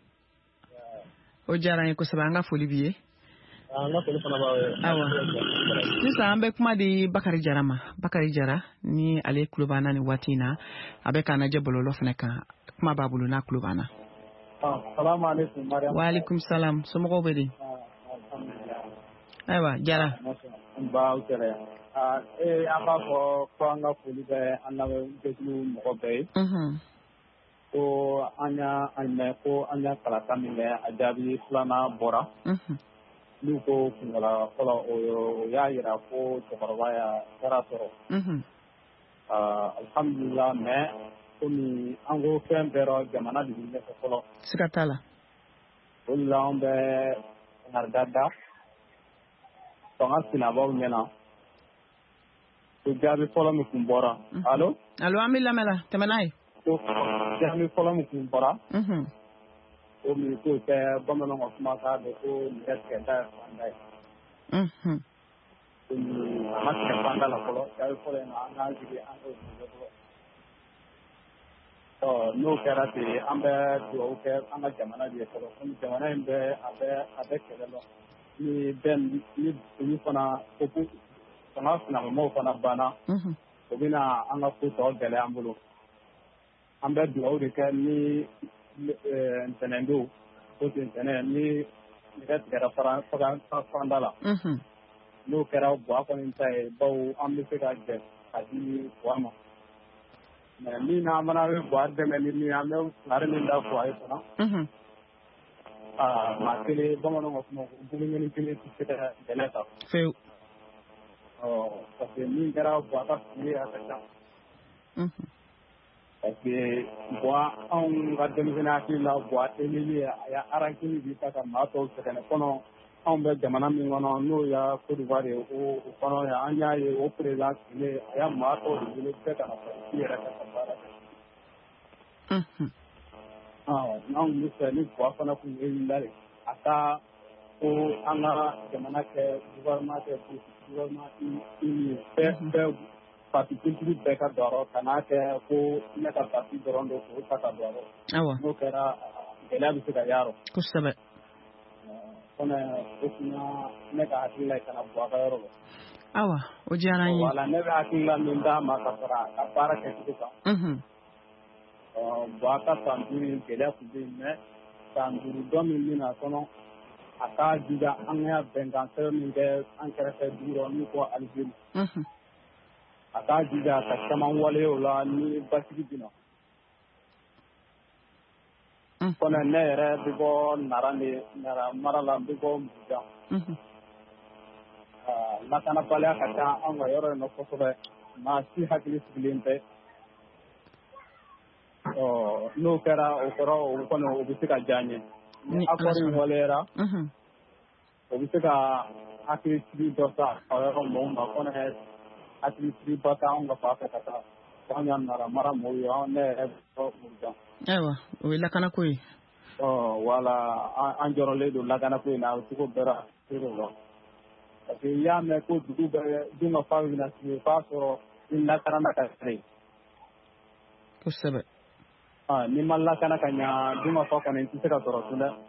O jara ko sabanga foli biye. Ah, na foli fana bawe. Awa. Sisa ambe kuma di Bakari Jarama. Bakari Jara ni ale klubana ni watina abe kana je bololo fana kan kuma babulu na klubana. Ah, salamu alaikum Mariam. Wa alaikum salam. Somo bedi. Aiwa, Jara. Ba utere. Ah, eh aba ko kwanga foli be anawe betulu mo be. Mhm. Ko anya anya ko anya kala tamile ajabi fulana bora. Mhm. Luko kungala kola o ya yira ko tobarwa ya karasoro. Mhm. Ah, alhamdulillah me komi ango fembero jamana di ne ko kola. Sikatala. Wala ombe nardada. Tonga sinabaw nyena. To jabi kola mi kumbora. Allo? Allo amila mela temanai. To jabi kola mi kumbora. Mhm. O mi ko te bamano ko maka de ko net ke da pandai. Mhm. Ko mi matka panda la kolo jabi kola na na ji ango ko. To no karate ambe to ke anga jamana di ko ko jamana imbe abe abe kelelo. Ni ben ni ni fana ko ko sana na mo fana bana. Mhm. Ko bina anga ko to gele ambulo. Ambe do o de ke ni Ntenendo, ko Ntene ni ni ka tigara fara fara fara la. Mhm. No kera bo ko ni tai bo am ni se ka je adi wama. Na ni na mana we bo de me ni am no lare ni da ko ay ko. Mhm. Ah ma kele bo no ko mo bu ni ni kele se ka dele ta. Feu. Oh, parce ni kera bo ka ni ata ta. Mhm. Parce que bois on va déménager la bois et il y a arrêté du ça comme mato c'est que kono on va jamana mi ngono no ya ko du bare o kono ya anya ye o président ile ya mato ile c'est que naira ka bara Mhm. ah non ni c'est ni bois kono ku ile ndare ata o anga jamana ke gouvernement ke gouvernement ni pe parti politique bɛɛ ka dɔrɔ ka n'a kɛ ko ne ka parti dɔrɔn don k'o ta ka dɔrɔ. Awa. N'o kɛra gɛlɛya bɛ se ka y'a rɔ. Kosɛbɛ. fana o fana ne ka hakilila kana bɔ a ka yɔrɔ la. Awa o diyara n ye. Wala ne bɛ hakilila min d'a ma ka fara a ka baara kɛcogo kan. Bon a ka san duuru in gɛlɛya tun bɛ yen mɛ san duuru dɔ min bɛna kɔnɔ a k'a jija an ka bɛnkan sɛbɛn min kɛ an kɛrɛfɛ dugu rɔ n'u ko Alizeri. A k'a jija ka caman wale o la ni basigi bina. Kɔnɔ ne yɛrɛ bɛ bɔ Nara de Nara mara la n bɛ bɔ Murujan. Lakanabaliya ka ca an ka yɔrɔ in na kosɛbɛ maa si hakili sigilen tɛ. N'o kɛra o kɔrɔ o kɔnɔ o bɛ se ka diya n ye. Ni accord in waleyara o bɛ se ka hakili sigi dɔ ta a yɔrɔ mɔgɔw ma kɔnɔ hakili sigi ba ta anw ka fan fɛ ka taa anw y'a Nara mara mɔgɔw ye anw ne yɛrɛ bɛ bɔ Murujan. Ayiwa o ye lakanako ye. Wala an jɔrɔlen don lakanako in na o cogo bɛɛ la o la. Parce que i y'a mɛn ko dugu bɛɛ dun ka fa bɛna sigi f'a sɔrɔ ni lakana na ka sɛbɛn. Kosɛbɛ. Ni ma lakana ka ɲa dun ka fa kɔni tɛ se ka sɔrɔ tun dɛ.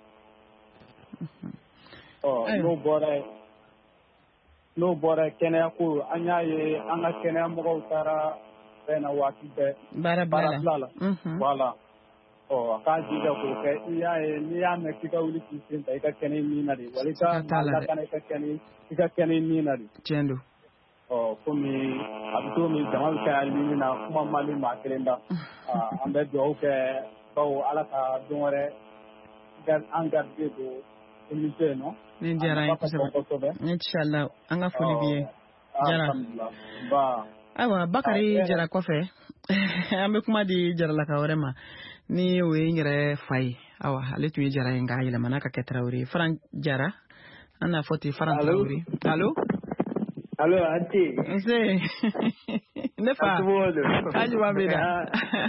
N'o bɔra n'o bɔra kɛnɛya ko an y'a ye an ka kɛnɛya mɔgɔw taara fɛn na waati bɛɛ. Baara bila la. Voilà. Ɔ a k'a jija k'o kɛ i y'a ye n'i y'a mɛn k'i ka wuli k'i sen ta i ka kɛnɛ min na de wala i ka lakana i ka kɛnɛ i ka kɛnɛ min na de. Tiɲɛ don. Ɔ komi a bɛ cogo min jama bɛ kɛ min na kuma man di maa kelen da an bɛ dugawu kɛ bawo ala ka don wɛrɛ an garijɛge don émission in nɔ. Ne diyara n ye kosɛbɛ. Inshallah an ka foli b'i ye. Jara. Ayiwa Bakari Jara kɔfɛ an bɛ kuma di jaralaka wɛrɛ ma. Ni o ye n yɛrɛ fa ye awa ale tun ye Jara ye nka a yɛlɛmana ka kɛ Tarawele ye Faran Jara an n'a fɔ ten Faran Tarawele. Allo allo anti nse ne fa aji b'a bɛ da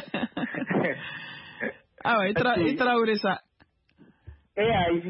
awa i Tarawele sa. Eh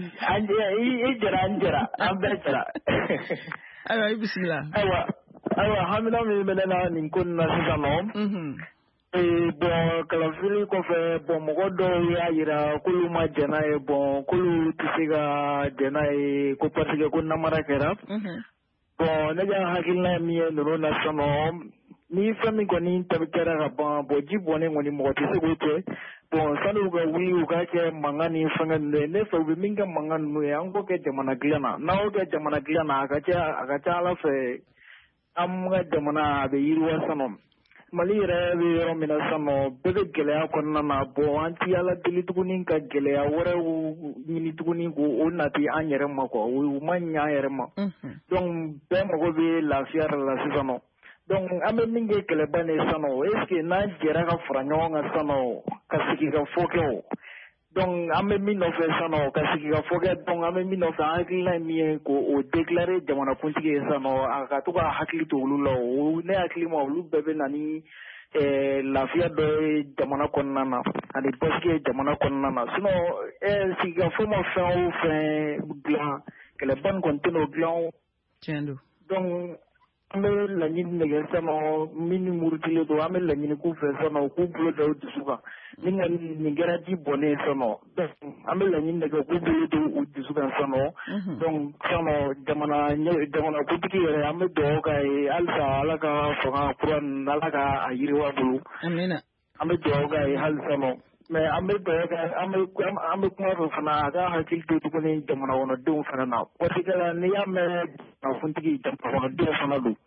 i Jara n Jara an bɛɛ Jara. Ayiwa i bisimila. Ayiwa ayiwa hamina min bɛ ne na nin ko in na sisan nɔ. Bon kalafili kɔfɛ bon mɔgɔ dɔw y'a yira k'olu ma jɛn n'a ye bon k'olu tɛ se ka jɛn n'a ye ko parce que ko namara kɛra. Bon ne ka hakilina ye min ye ninnu na sisan nɔ ni fɛn min kɔni tabi kɛra ka ban bon ji bɔnnen kɔni mɔgɔ tɛ se k'o kɛ. Bon sani u ka wuli u k'a kɛ mankan ni fɛngɛ ninnu ye ne fɛ u bɛ min kɛ mankan ninnu ye an k'o kɛ jamana dilan na n'aw kɛ jamana dilan na a ka ca a ka ca Ala fɛ an ka jamana a bɛ yiriwa sisan nɔ. Mali yɛrɛ bɛ yɔrɔ min na sisan nɔ bɛɛ bɛ gɛlɛya kɔnɔna na bon an tɛ Ala deli tuguni ka gɛlɛya wɛrɛw ɲini tuguni k'o nati an yɛrɛ ma quoi o ma ɲɛ an yɛrɛ ma. Donc bɛɛ mago bɛ lafiya de la sisan nɔ. Donc an bɛ min kɛ kɛlɛba nin sisan nɔ est ce que n'an jɛra ka fara ɲɔgɔn kan sisan nɔ ka sigi ka fɔ kɛ o. Donc an bɛ min nɔfɛ sisan nɔ ka sigi ka fɔ kɛ donc an bɛ min nɔfɛ an hakilina ye min ye k'o déclarer jamanakuntigi ye sisan nɔ a ka to ka hakili to olu la o ne hakili ma olu bɛɛ bɛ na ni lafiya dɔ ye jamana kɔnɔna na ani basigi ye jamana kɔnɔna na sinon sigikafɔ ma fɛn o fɛn dilan kɛlɛba nin kɔni tɛ n'o dilan. Tiɲɛ don. Donc an bɛ laɲini de kɛ sisan nɔ min ni murutilen don an bɛ laɲini k'u fɛ sisan nɔ k'u bolo da u dusu kan ni ka nin kɛra ji bɔnnen sisan nɔ donc an bɛ laɲini de kɛ k'u bolo da u dusu kan sisan nɔ donc sisan nɔ jamana jamanakuntigi yɛrɛ an bɛ dugawu k'a ye halisa Ala ka fanga kura nin Ala ka a yiriwa bolo. Amina. An bɛ dugawu k'a ye hali sisan nɔ mais an bɛ dugawu kɛ an bɛ an bɛ kuma fɛ fana a ka hakili to tuguni jamana kɔnɔdenw fana na parce que n'i y'a mɛn jamanakuntigi jamana kɔnɔdenw fana don.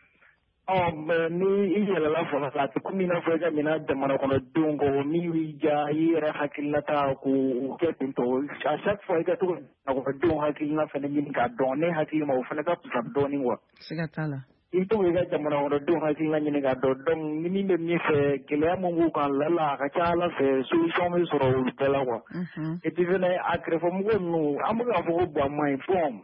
Mais ni i yɛlɛla fanga la a tɛ komi i n'a fɔ i ka minɛ jamana kɔnɔdenw kɔ min b'i diya i yɛrɛ hakilinata k'o kɛ ten tɔ à chaque fois i ka to ka jamana kɔnɔdenw hakilina fana ɲini k'a dɔn ne hakili ma o fana ka fisa dɔɔnin quoi. Siga t'a la. I to i ka jamana kɔnɔdenw hakilina ɲini k'a dɔn donc ni min bɛ min fɛ gɛlɛya min b'u kan lala a ka ca Ala fɛ solution bɛ sɔrɔ olu bɛɛ la quoi. Et puis fɛnɛ a kɛrɛfɛmɔgɔ ninnu an bɛ k'a fɔ ko bon a man ɲi bon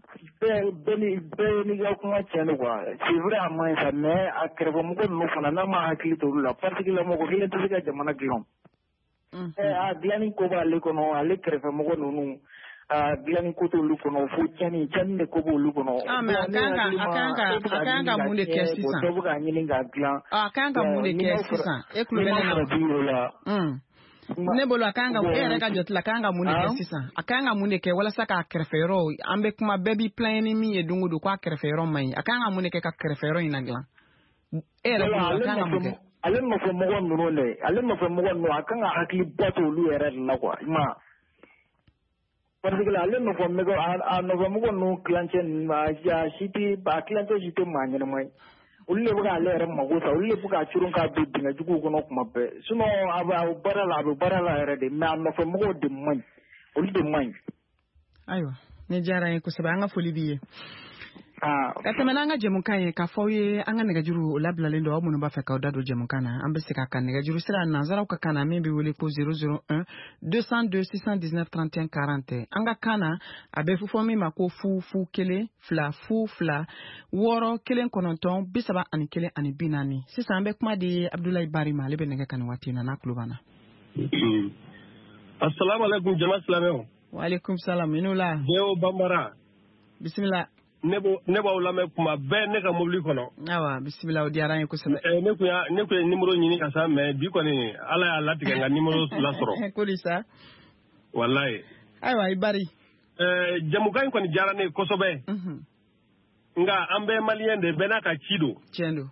bɛɛ n'i ka kuma tiɲɛ don quoi c'est vrai a man ɲi sa mais a kɛrɛfɛmɔgɔ ninnu fana n'a ma hakili to olu la parce que la mɔgɔ kelen tɛ se ka jamana dilan. A dilanni ko b'ale kɔnɔ ale kɛrɛfɛmɔgɔ ninnu a dilanni ko t'olu kɔnɔ fo tiɲɛni tiɲɛni de ko b'olu kɔnɔ. Ah mais a kan ka a kan ka a kan ka mun de kɛ sisan. Dɔ bɛ k'a ɲini k'a dilan. A kan ka mun de kɛ sisan e tulo bɛ ne na. ne bolo akanga e yɛrɛ ka jɔti la kanga mun de kɛ sisan a kanga mun de kɛ walasa k'a kɛrɛfɛyɔrɔ an bɛ kuma bɛɛ bi plan ni min ye don o don k'a kɛrɛfɛyɔrɔ man ɲi a kanga mun de kɛ ka kɛrɛfɛyɔrɔ in ladilan e yɛrɛ bolo a kanga mun kɛ ale nɔfɛ mɔgɔ ninnu dɛ ale nɔfɛ mɔgɔ ninnu a kan ka hakili ba to olu yɛrɛ de la quoi i ma parce que ale nɔfɛ mɔgɔ a nɔfɛ mɔgɔ ninnu kilancɛ ninnu a si tɛ a kilancɛ si tɛ maa ɲɛnama ye olu de bɛ k'ale yɛrɛ mago sa olu de bɛ k'a coron k'a don dingɛ juguw kɔnɔ kuma bɛɛ sinon a bɛ a bɛ baara la a bɛ baara la yɛrɛ de mais a nɔfɛ mɔgɔw de man ɲi olu de man ɲi. ayiwa ne diyara n ye kosɛbɛ an ka foli b'i ye. ka tɛmɛ n'an ka jɛmukan ye k'a fɔ aw ye an ka nɛgɛjuru o labilalen don aw minnu b'a fɛ k'aw da don jɛmukan na an bɛ se k'a ka nɛgɛjuru sira nanzaraw ka kan na min bɛ wele ko zéro zéro un deux cent deux six cent dix-neuf trente et un quarante an ka kan na a bɛ fɔ min ma ko fu fu kelen fila fu fila wɔɔrɔ kelen kɔnɔntɔn bi saba ani kelen ani bi naani sisan an bɛ kuma di Abdulayi Bari ma ale bɛ nɛgɛ kan nin waati in na n'a tulo b'an na. asalaamualeykum jama silamɛw. waaleykum salaam i n'u la. Jɛwo Banbara. bisimila. ne b'aw lamɛn kuma bɛɛ ne ka mobili kɔnɔ. awa bisimila o diyara n ye kosɛbɛ. ne kun y'a ne kun ye numéro ɲini ka sa mais bi kɔni ala y'a latigɛ n ka numéro lasɔrɔ. ko di sa. walayi. ayiwa i Bari. ɛɛ jamukan in kɔni diyara ne ye kosɛbɛ. nka an bɛɛ maliyɛn de bɛɛ n'a ka ci don. tiɲɛ don.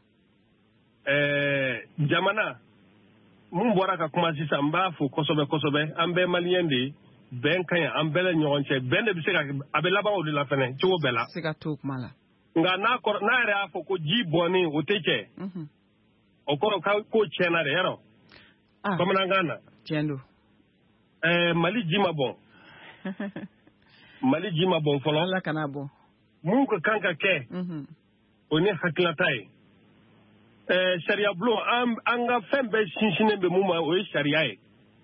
ɛɛ jamana mun bɔra ka kuma sisan n b'a fo kosɛbɛ kosɛbɛ an bɛɛ maliyɛn de bɛn ka ɲi an bɛɛ la ɲɔgɔn cɛ bɛn de bɛ se ka a bɛ laban o de la fɛnɛ cogo bɛɛ la. se ka to kuma la. nka n'a kɔrɔ n'a yɛrɛ y'a fɔ ko ji bɔnni o tɛ cɛ. o kɔrɔ ka ko tiɲɛna de yarɔ. bamanankan na. tiɲɛ don. ɛɛ mali ji ma bɔn. mali ji ma bɔn fɔlɔ. ala kana bɔn. mun ka kan ka kɛ. o ni hakilinata ye. ɛɛ sariya bulon an an ka fɛn bɛɛ sinsinnen bɛ mun ma o ye sariya ye.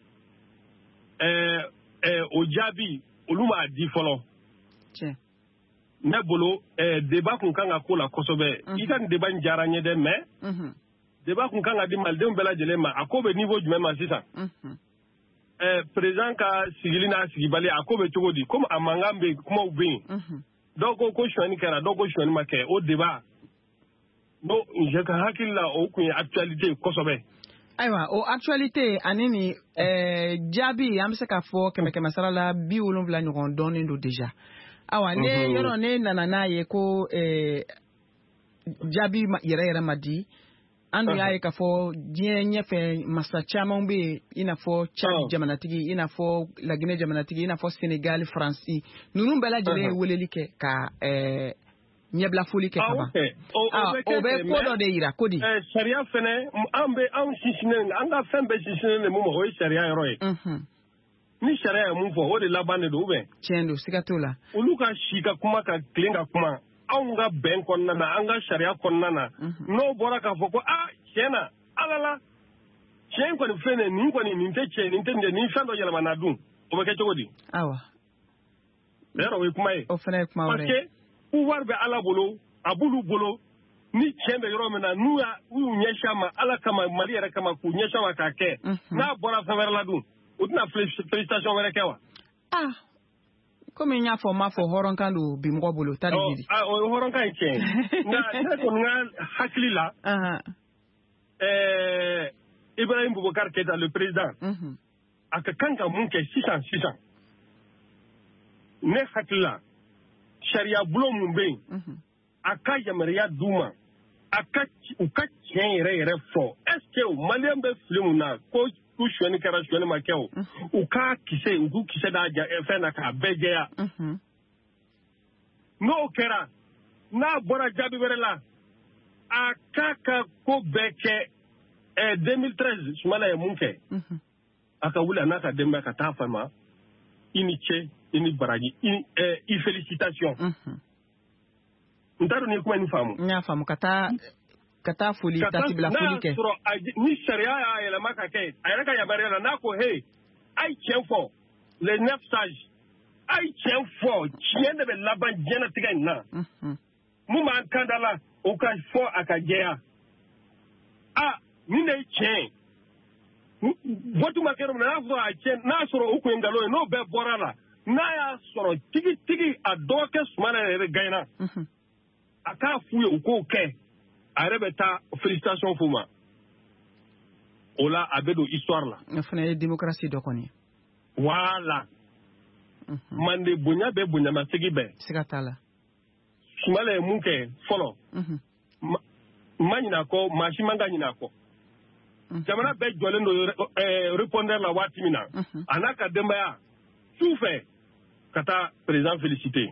ɛɛ ɛɛ o jaabi olu m'a di fɔlɔ. tiɲɛ. ne bolo ɛɛ débat kun kan ka k'o la kosɛbɛ. i ka nin débat in diyara n ye dɛ mais. débat kun kan ka di malidenw bɛɛ lajɛlen ma a ko bɛ niveau jumɛn ma sisan. ɛɛ président ka sigili n'a sigibali a ko bɛ cogo di komi a mankan bɛ yen kumaw bɛ yen. dɔw ko ko sonyani kɛra dɔw ko sonyani ma kɛ o débat no je ka hakili la o kun ye actualité ye kosɛbɛ. ayiwa o actualité ani ni ɛɛ jaabi an bɛ se k'a fɔ kɛmɛ kɛmɛ sara la bi wolonwula ɲɔgɔn dɔɔnin don déjà. awa ne yɔrɔ ne nana n'a ye ko ɛɛ jaabi yɛrɛ yɛrɛ ma di an dun y'a ye k'a fɔ diɲɛ ɲɛfɛ masa caman bɛ yen i n'a fɔ Chad jamanatigi i n'a fɔ Laginɛ jamanatigi i n'a fɔ Sénégal Faransi ninnu bɛɛ lajɛlen ye weleli kɛ ka ɛɛ ɲɛbila foli kɛ ka ban. o bɛ ko dɔ de yira ko di. sariya fɛnɛ an bɛ anw sinsinnen an ka fɛn bɛɛ sinsinnen de mun ma o ye sariya yɔrɔ ye. ni sariya ye mun fɔ o de laban de don ou bien. tiɲɛ don siga t'o la. olu ka si ka kuma ka tilen ka kuma anw ka bɛn kɔnɔna na an ka sariya kɔnɔna na n'o bɔra k'a fɔ ko aa tiɲɛ na ala la tiɲɛ in kɔni filɛ nin ye nin kɔni nin tɛ tiɲɛ nin tɛ nin tɛ nin fɛn dɔ yɛlɛmana dun o bɛ kɛ cogo di. awa. yɔrɔ o ye kuma ye. o fana ye kuma wɛrɛ ye. parce que pouvoir bɛ ala bolo a b'olu bolo ni tiɲɛ bɛ yɔrɔ min na n'u y'a y'u ɲɛsin a ma ala kama mali yɛrɛ kama k'u ɲɛsin a ma k'a kɛ n'a bɔra fɛn wɛrɛ la dun o tɛna félicitation wɛrɛ kɛ wa. ah komi n y'a fɔ n m'a fɔ hɔrɔnkan don bi mɔgɔ bolo tari jiri. o ye hɔrɔnkan ye tiɲɛ nka ne kɔni ka hakili la. ɛɛ Ibrahim Boubacar Keita le président. a ka kan ka mun kɛ sisan sisan ne hakili la sariya bulon mun bɛ yen a ka yamaruya d'u ma a ka u ka tiɲɛ yɛrɛ yɛrɛ fɔ est ce que maliyɛn bɛ fili mun na ko u sonyani kɛra sonyani ma kɛ o u ka kisɛ u k'u kisɛ d'a fɛn na k'a bɛɛ jɛya n'o kɛra n'a bɔra jaabi wɛrɛ la a k'a ka ko bɛɛ kɛ ɛɛ deux mille treize Sumala ye mun kɛ a ka wuli a n'a ka denbaya ka taa fama i ni ce i ni baraji i ɛɛ i félicitation n t'a dɔn ni kuma in faamu. n y'a faamu ka taa ka taa foli tatibila foli kɛ. n'a sɔrɔ ni sariya y'a yɛlɛma ka kɛ a yɛrɛ ka yamaruya la n'a ko he a ye tiɲɛ fɔ les neuf sages a ye tiɲɛ fɔ tiɲɛ de bɛ laban diɲɛlatigɛ in na mun b'an kan da la o ka fɔ a ka jɛya a nin de ye tiɲɛ ye vote ma kɛ yɔrɔ min na n'a fɔra a tiɲɛ n'a sɔrɔ o kun ye nkalon ye n'o bɛɛ bɔra la n'a y'a sɔrɔ tigitigi a dɔgɔkɛ Sumala yɛrɛ gagné a k'a f'u ye u k'o kɛ a yɛrɛ bɛ taa félicitation f'u ma o la a bɛ don histoire la. o fana ye démocratie dɔ kɔni. voilà. mande bonya bɛ bonyamasegi bɛɛ. siga t'a la. Sumala ye mun kɛ fɔlɔ. ma ma ɲinɛ kɔ maa si man ka ɲinɛ kɔ. jamana bɛɛ jɔlen don répondeur la waati min na. a n'a ka denbaya su fɛ ka taa président féliciter.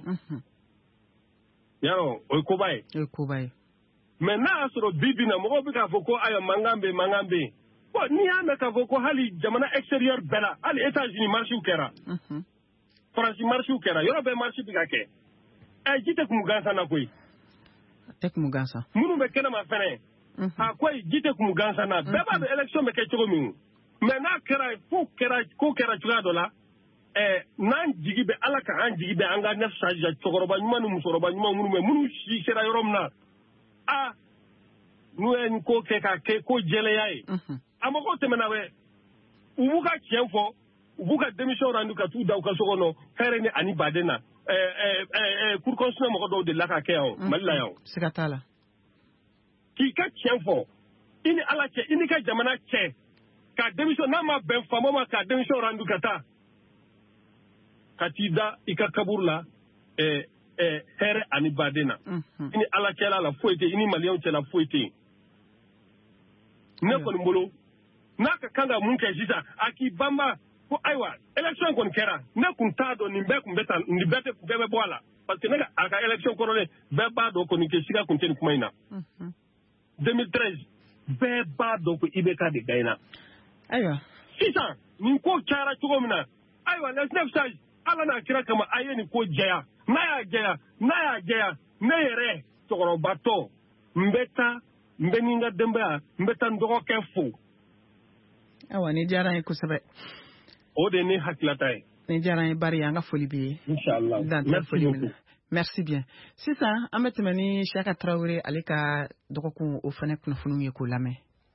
yarɔ o ye koba ye. o ye koba ye. mais n'a y'a sɔrɔ bi bi na mɔgɔw bɛ k'a fɔ ko ayiwa mankan bɛ mankan bɛ yen. bon n'i y'a mɛn k'a fɔ ko hali jamana extérieur bɛɛ la hali États-Unis marchiw kɛra. Faransi marchiw kɛra yɔrɔ bɛɛ marchi bɛ ka kɛ. ɛ ji tɛ kun gansan na koyi. tɛ kun gansan. minnu bɛ kɛnɛma fɛnɛ. a koyi ji tɛ kun gansan na bɛɛ b'a dɔn élection bɛ kɛ cogo min. mais n'a kɛra ko kɛra ko kɛra cogoya dɔ la. ɛ n'an jigi bɛ ala ka an jigi bɛ an ka neuf sage cɛkɔrɔba ɲuman ni musokɔrɔba ɲuman minnu bɛ minnu si sera yɔrɔ min na. a n'u ye nin ko kɛ k'a kɛ ko jɛlɛya ye. a mɔgɔw tɛmɛna bɛ u b'u ka tiɲɛ fɔ u b'u ka démission rendu ka t'u da u ka so kɔnɔ hɛrɛ ni ani baden na. cour constitutionnelle mɔgɔ dɔw de la ka kɛ yan Mali la yan. siga t'a la. k'i ka tiɲɛ fɔ i ni ala cɛ i ni ka jamana cɛ ka démission n'a ma bɛn faama ma ka démission rendu ka taa ka t'i da i ka kaburu la hɛrɛ ani baden na. i ni ala cɛla la foyi tɛ i ni maliyɛnw cɛla foyi tɛ yen. ne kɔni bolo n'a ka kan ka mun kɛ sisan a k'i banba ko ayiwa élection kɔni kɛra ne kun t'a dɔn nin bɛɛ kun bɛ taa nin bɛɛ tɛ bɛɛ bɛ bɔ a la parce que ne ka a ka élection kɔrɔlen bɛɛ b'a dɔn kɔni que siga kun tɛ nin kuma in na. deux mille treize bɛɛ b'a dɔn ko I B K de gagnera. ayiwa sisan nin ko cayara cogo min na ayiwa les neuf sages ala n'a kira kama a ye nin ko jɛya n'a y'a jɛya n'a y'a jɛya ne yɛrɛ cɛkɔrɔbatɔ n bɛ taa n bɛ ni n ka denbaya n bɛ taa n dɔgɔkɛ fo. ayiwa ni diyara n ye kosɛbɛ. o de ne hakilata ye. ni diyara n ye bari an ka foli b'i ye. inchallah merci beaucoup. merci bien sisan an bɛ tɛmɛ ni Siyaka Tarawele ale ka dɔgɔkun o fana kunnafoniw ye k'o lamɛn.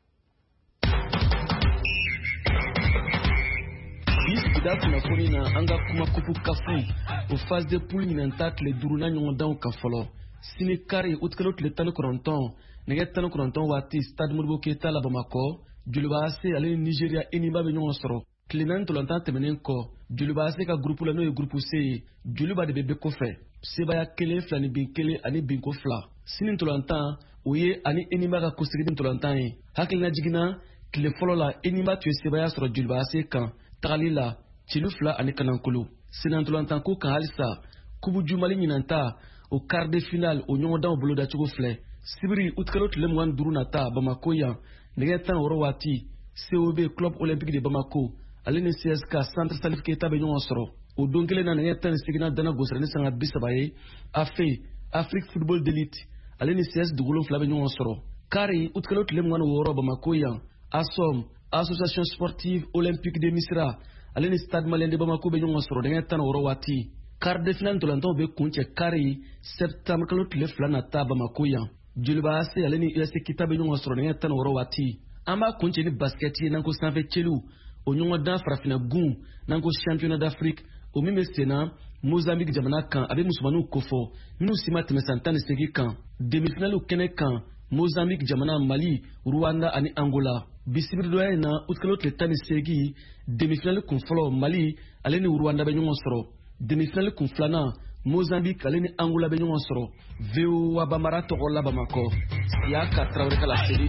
bi sigida kunnafoni na an ka kuma kupu kafu o phase de poule ɲinanta tile duurunan ɲɔgɔndanw kan fɔlɔ sini kari utikalo tile tan ni kɔnɔntɔn nɛgɛ tan ni kɔnɔntɔn waati stade Modibo Keyita la Bamakɔ Joliba A C ale ni Nigeria Enyimba bɛ ɲɔgɔn sɔrɔ tile naani tɔlɔntan tɛmɛnen kɔ Joliba A C ka groupe la n'o ye groupe C ye Joliba de bɛ bɛ kɔfɛ sebaya kelen fila ni bin kelen ani binko fila sini tɔlɔntan o ye ani Enyimba ka kosegin tɔlɔntan ye hakilina jiginna tile fɔlɔ la Enyimba tun ye sebaya sɔrɔ Joliba A C kan tagali la cilu fila ani kanankolo sinantɔlɔntan ko kan halisa kubu jumali ɲinanta o quart de finale o ɲɔgɔndanw bolodacogo filɛ sibiri utikalo tile mugan ni duuru nata Bamako yan nɛgɛ tan wɔɔrɔ waati C O B club olympique de Bamako ale ni C S K centre Salif Keita bɛ ɲɔgɔn sɔrɔ o don kelen na nɛgɛ tan ni seginna dana gosira ni sanga bi saba ye A F E Afrique football d'élite ale ni C S dugukolo fila bɛ ɲɔgɔn sɔrɔ kari utikalo tile mugan ni wɔɔrɔ Bamako yan ASOM association sportive olympique de Misira ale ni stade malien de Bamako bɛ ɲɔgɔn sɔrɔ nɛgɛ tan ni wɔɔrɔ waati quart de finale ntɔlɔntanw bɛ kun cɛ kari septembre kalo tile fila nata Bamako yan Joliba A C ale ni U S Kita bɛ ɲɔgɔn sɔrɔ nɛgɛ tan ni wɔɔrɔ waati an b'a kun cɛ ni basket ye n'an ko sanfɛ cɛliw o ɲɔgɔndan farafinna gun n'an ko championnat d'Afrique o min bɛ sen na Mozambique jamana kan a bɛ musomaninw kofɔ minnu si ma tɛmɛ san tan ni seegin kan demi-finale kɛnɛ kan Mozambique jamana Mali Rwanda ani Angola bisibiri dɔ in na utikalo tile tan ni seegin demi-finale kun fɔlɔ Mali ale ni Rwanda bɛ ɲɔgɔn sɔrɔ demi-finale kun filanan Mozambique ale ni Angola bɛ ɲɔgɔn sɔrɔ V O A Bambara tɔgɔ la Bamakɔ Siyaka Tarawele ka laseli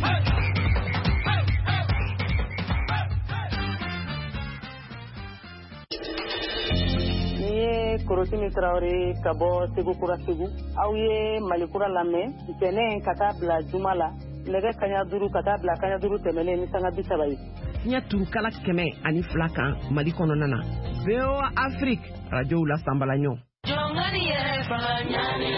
Korosini Traoré ka bɔ Segu Kura Segu aw ye Mali Kura lamɛn ntɛnɛn ka taa bila juma la nɛgɛ kaɲa duuru ka taa bila kaɲa duuru tɛmɛlen ni sanga bi saba ye. Fiɲɛ turukala kɛmɛ ani fila kan Mali kɔnɔna na V O A Afrique radio la sanbalaɲɔ. jɔnkɔni yɛrɛ fanga ɲani.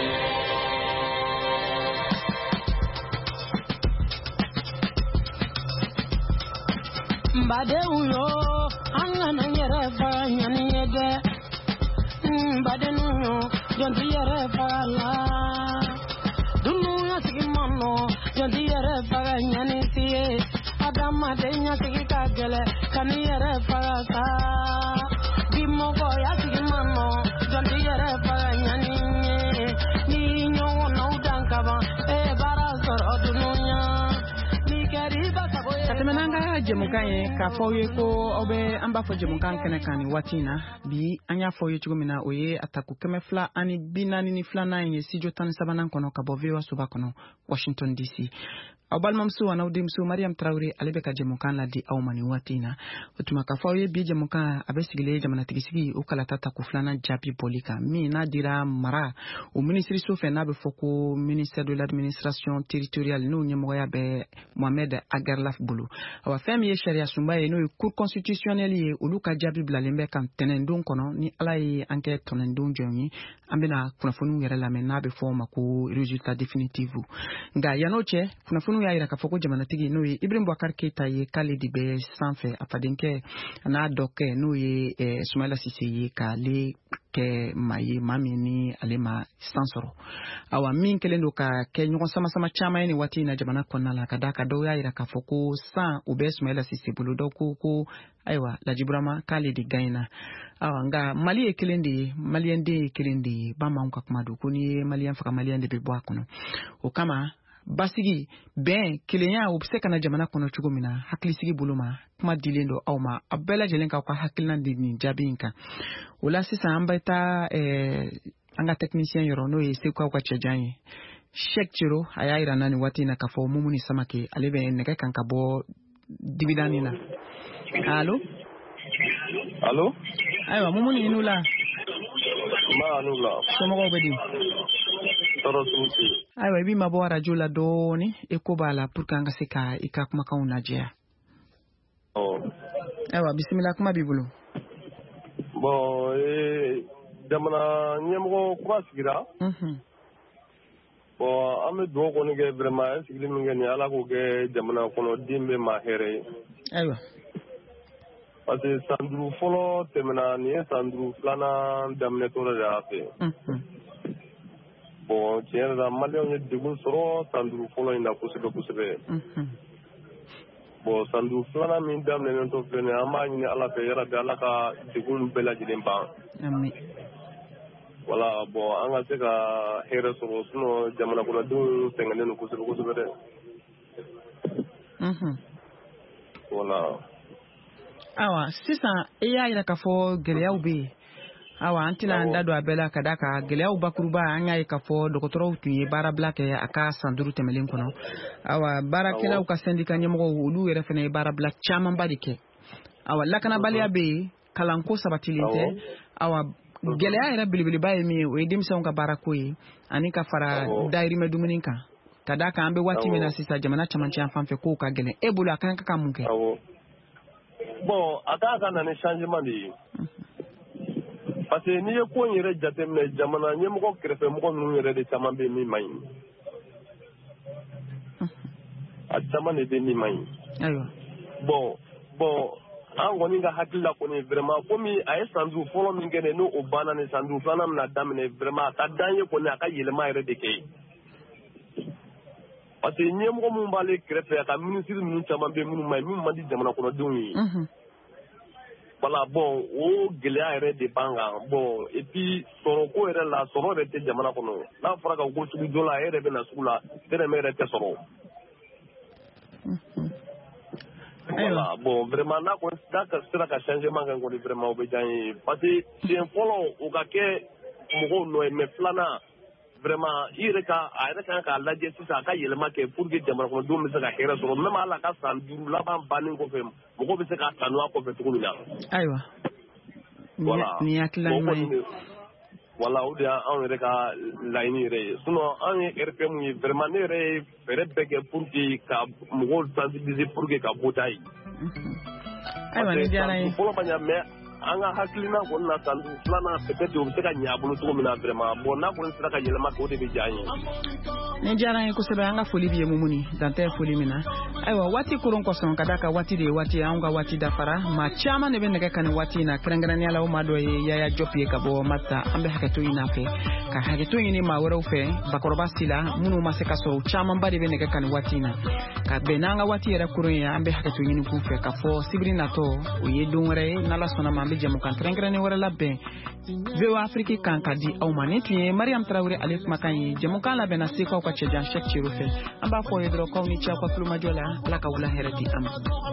Badenw yo an kana yɛrɛ faga ɲani ye dɛ. Badenw yo jɔnti yɛrɛ faga la. Dunuya sigi mɔnɔ jɔnti yɛrɛ faga ɲani si ye. Adamaden ya sigi ka gɛlɛ ka ni yɛrɛ faga sa. Bi mɔgɔ ya sigi mɔnɔ jɔnti yɛrɛ faga ɲani ye. Ni ɲɔgɔn n'aw dan kaban e baara sɔrɔ dunuya. Ni kɛri ba sago ye. Semenanga jemukan ye ka fɔ ye ko aw bɛ an b'a fɔ jemukan kɛnɛ kan ni waati in na bi an y'a fɔ ye cogo min na o ye ataku kɛmɛ fila ani bi naani ni filanan ye studio tan ni sabanan kɔnɔ ka bɔ V O A soba kɔnɔ Washington D C. Aw balimamuso an'aw denmuso Mariam Traoré ale bɛ ka jemukan ladi aw ma ni waati in na o tuma ka fɔ aw ye bi jemukan a bɛ sigilen jamanatigisi o kalata taku filanan jaabi bɔli kan min n'a dira mara o minisiriso fɛ n'a bɛ fɔ ko ministère de l'administration territoriale n'o ɲɛmɔgɔya bɛ Mohamed Agarlaf bolo. Awa fɛn min ye sariya sunba ye n'o ye cour constitutionnelle ye olu ka jaabi bilalen bɛ kan tɛnɛndon kɔnɔ ni ala ye an kɛ tɛnɛndon jɔn ye an bɛna kunnafoniw yɛrɛ lamɛn n'a bɛ fɔ o ma ko résultat définitif nka yan'o cɛ kunnafoniw y'a yira k'a fɔ ko jamanatigi n'o ye Ibrahim Boubacar Keita ye k'ale de bɛ sanfɛ a fadenkɛ n'a dɔ kɛ n'o ye Soumaïla Cissé ye k'ale kɛ maa ye maa min ni ale ma san sɔrɔ awa min kɛlen don ka kɛ ɲɔgɔn sama sama caman ye ni waati in na jamana kɔnɔna la ka da ka dɔw y'a yira k'a fɔ ko san o bɛ Soumaïla Cissé bolo dɔw ko ko ayiwa Laji Burama k'ale de gagnera awa nka Mali ye kelen de ye Malien de ye kelen de ye bamananw ka kuma don ko ni ye Malien faga Malien de bɛ bɔ a kɔnɔ o kama basigi bɛn kelenya o bɛ se ka na jamana kɔnɔ cogo min na hakilisigi bolo ma kuma dilen don aw ma a bɛɛ lajɛlen k'aw ka hakilina di nin jaabi in kan o la sisan an bɛ taa an ka technicien yɔrɔ n'o ye Sekukaw ka cɛjan ye Cheikh Ciro a y'a yira n na nin waati in na k'a fɔ Mumuni Samake ale bɛ nɛgɛ kan ka bɔ dibidanin na allo allo ayiwa Mumuni i n'u la ma n'u la somɔgɔw bɛ di tɔɔrɔ sugu ayiwa i b'i mabɔ arajo la dɔɔni e ko b'a la pour que an ka se ka i ka kumakanw lajɛya ayiwa bisimila kuma b'i bolo bon ee jamana ɲɛmɔgɔ kura sigira bon an bɛ dugawu kɔni kɛ vraiment an sigili min kɛ nin ala k'o kɛ jamana kɔnɔ den bɛ maa hɛrɛ ye ayiwa parce que san duuru fɔlɔ tɛmɛna nin ye san duuru filanan daminɛtɔ de y'a fɛ bon tiɲɛ yɛrɛ la maliyɛnw ye degun sɔrɔ san duuru fɔlɔ in na kosɛbɛ kosɛbɛ bon san duuru filanan min daminɛnen tɔ filɛ nin ye an b'a ɲini ala fɛ yarabi ala ka degun bɛɛ lajɛlen ban wala bon an ka se ka hɛrɛ sɔrɔ sinon jamana kɔnɔdenw sɛgɛnnen don kosɛbɛ kosɛbɛ dɛ wala awa sisan e y'a yira k'a fɔ gɛlɛyaw bɛ yen awa an tɛna an da don a bɛɛ la ka da ka gɛlɛyaw bakuruba an y'a ye k'a fɔ dɔgɔtɔrɔw tun ye baarabila kɛ a ka san duuru tɛmɛlen kɔnɔ awa baarakɛlaw ka syndicat ɲɛmɔgɔw olu yɛrɛ fana ye baarabila camanba de kɛ awa lakanabaliya bɛ yen kalanko sabatilen tɛ awa gɛlɛya yɛrɛ belebeleba ye min ye o ye denmisɛnw ka baarako ye ani ka fara dayirimɛ dumuni kan ka da kan an bɛ waati min na sisan jamana camancɛ yan fan fɛ kow ka gɛlɛn e bolo a kan ka mun kɛ bon a ka ka na ni changement de ye parce que n'i ye ko in yɛrɛ jateminɛ jamana ɲɛmɔgɔ kɛrɛfɛ mɔgɔ ninnu yɛrɛ de caman bɛ min man ɲi a caman de bɛ min man ɲi bon bon an kɔni ka hakili la kɔni vraiment komi a ye san duuru fɔlɔ min kɛ n'o o banna ni san duuru filanan bɛna daminɛ vraiment a ka d'an ye kɔni a ka yɛlɛma yɛrɛ de kɛ parce que ɲɛmɔgɔ minnu b'ale kɛrɛfɛ a ka minisiri ninnu caman bɛ minnu man ɲi minnu man di jamana kɔnɔdenw ye voilà bon o gɛlɛya yɛrɛ de b'an kan bon et puis sɔrɔ ko yɛrɛ la sɔrɔ yɛrɛ tɛ jamana kɔnɔ n'a fɔra ka ko sugu dɔ la a yɛrɛ bɛ na sugu la dɛrɛmɛ yɛrɛ tɛ sɔrɔ voilà bon vraiment n'a kɔni n'a ka sera ka changement kɛ kɔni vraiment o bɛ diya n ye parce que siɲɛ fɔlɔ o ka kɛ mɔgɔw nɔ ye mais filanan vraiment i yɛrɛ ka a yɛrɛ kan k'a lajɛ sisan a ka yɛlɛma kɛ pour que jamana kɔnɔdenw bɛ se ka hɛrɛ sɔrɔ même ala ka san duuru laban bannen kɔfɛ mɔgɔw bɛ se ka tanu a kɔfɛ cogo min na. ayiwa voilà nin hakilina ɲuman ye voilà o de y'anw yɛrɛ ka laɲini yɛrɛ ye sinon anw ye R P M ye vraiment ne yɛrɛ ye fɛɛrɛ bɛɛ kɛ pour que ka mɔgɔw sensibiliser pour que ka bɔ ta ye. ayiwa ni diyara n ye fɔlɔ ma ɲɛ mais an ka hakilina kɔni na san duuru filanan peut-être o bɛ se ka ɲɛ a bolo cogo min na vraiment bon n'a kɔni sera ka yɛlɛma kɛ o de bɛ diya n ye. ni diyara n ye kosɛbɛ an ka foli b'i ye Mumuni dantɛ foli min na ayiwa waati koron kɔsɔn ka da ka waati de ye waati ye anw ka waati dafara maa caman de bɛ nɛgɛ kan nin waati in na kɛrɛnkɛrɛnnenya la o maa dɔ ye Yaya Jɔp ye ka bɔ Mata an bɛ hakɛto ɲini a fɛ ka hakɛto ɲini maa wɛrɛw fɛ bakɔrɔba si la minnu ma se ka sɔrɔ camanba de bɛ nɛgɛ kan nin waati in na ka bɛn n'an ka waati yɛrɛ koron ye an bɛ hakɛto ɲini k'u fɛ ka fɔ sibiri natɔ o ye don wɛrɛ ye n'Ala sɔnna ma an bɛ jɛmukan kɛrɛnkɛrɛnnen wɛrɛ labɛn V O A Afrique kan ka di aw ma nin tun ye Mariam Traoré ale kumakan ye jɛmukan labɛnna Sekukaw ka fa cɛ jan Cheikh Thierno fɛ an b'a fɔ ye dɔrɔn kaw ni cɛ ka kulomajɔ la Ala ka wula hɛrɛ di an ma.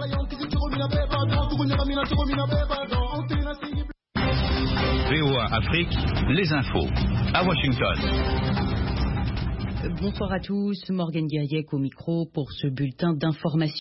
V O A Afrique, les infos à Washington. Bonsoir à tous, Morgane Guerriec au micro pour ce bulletin d'information.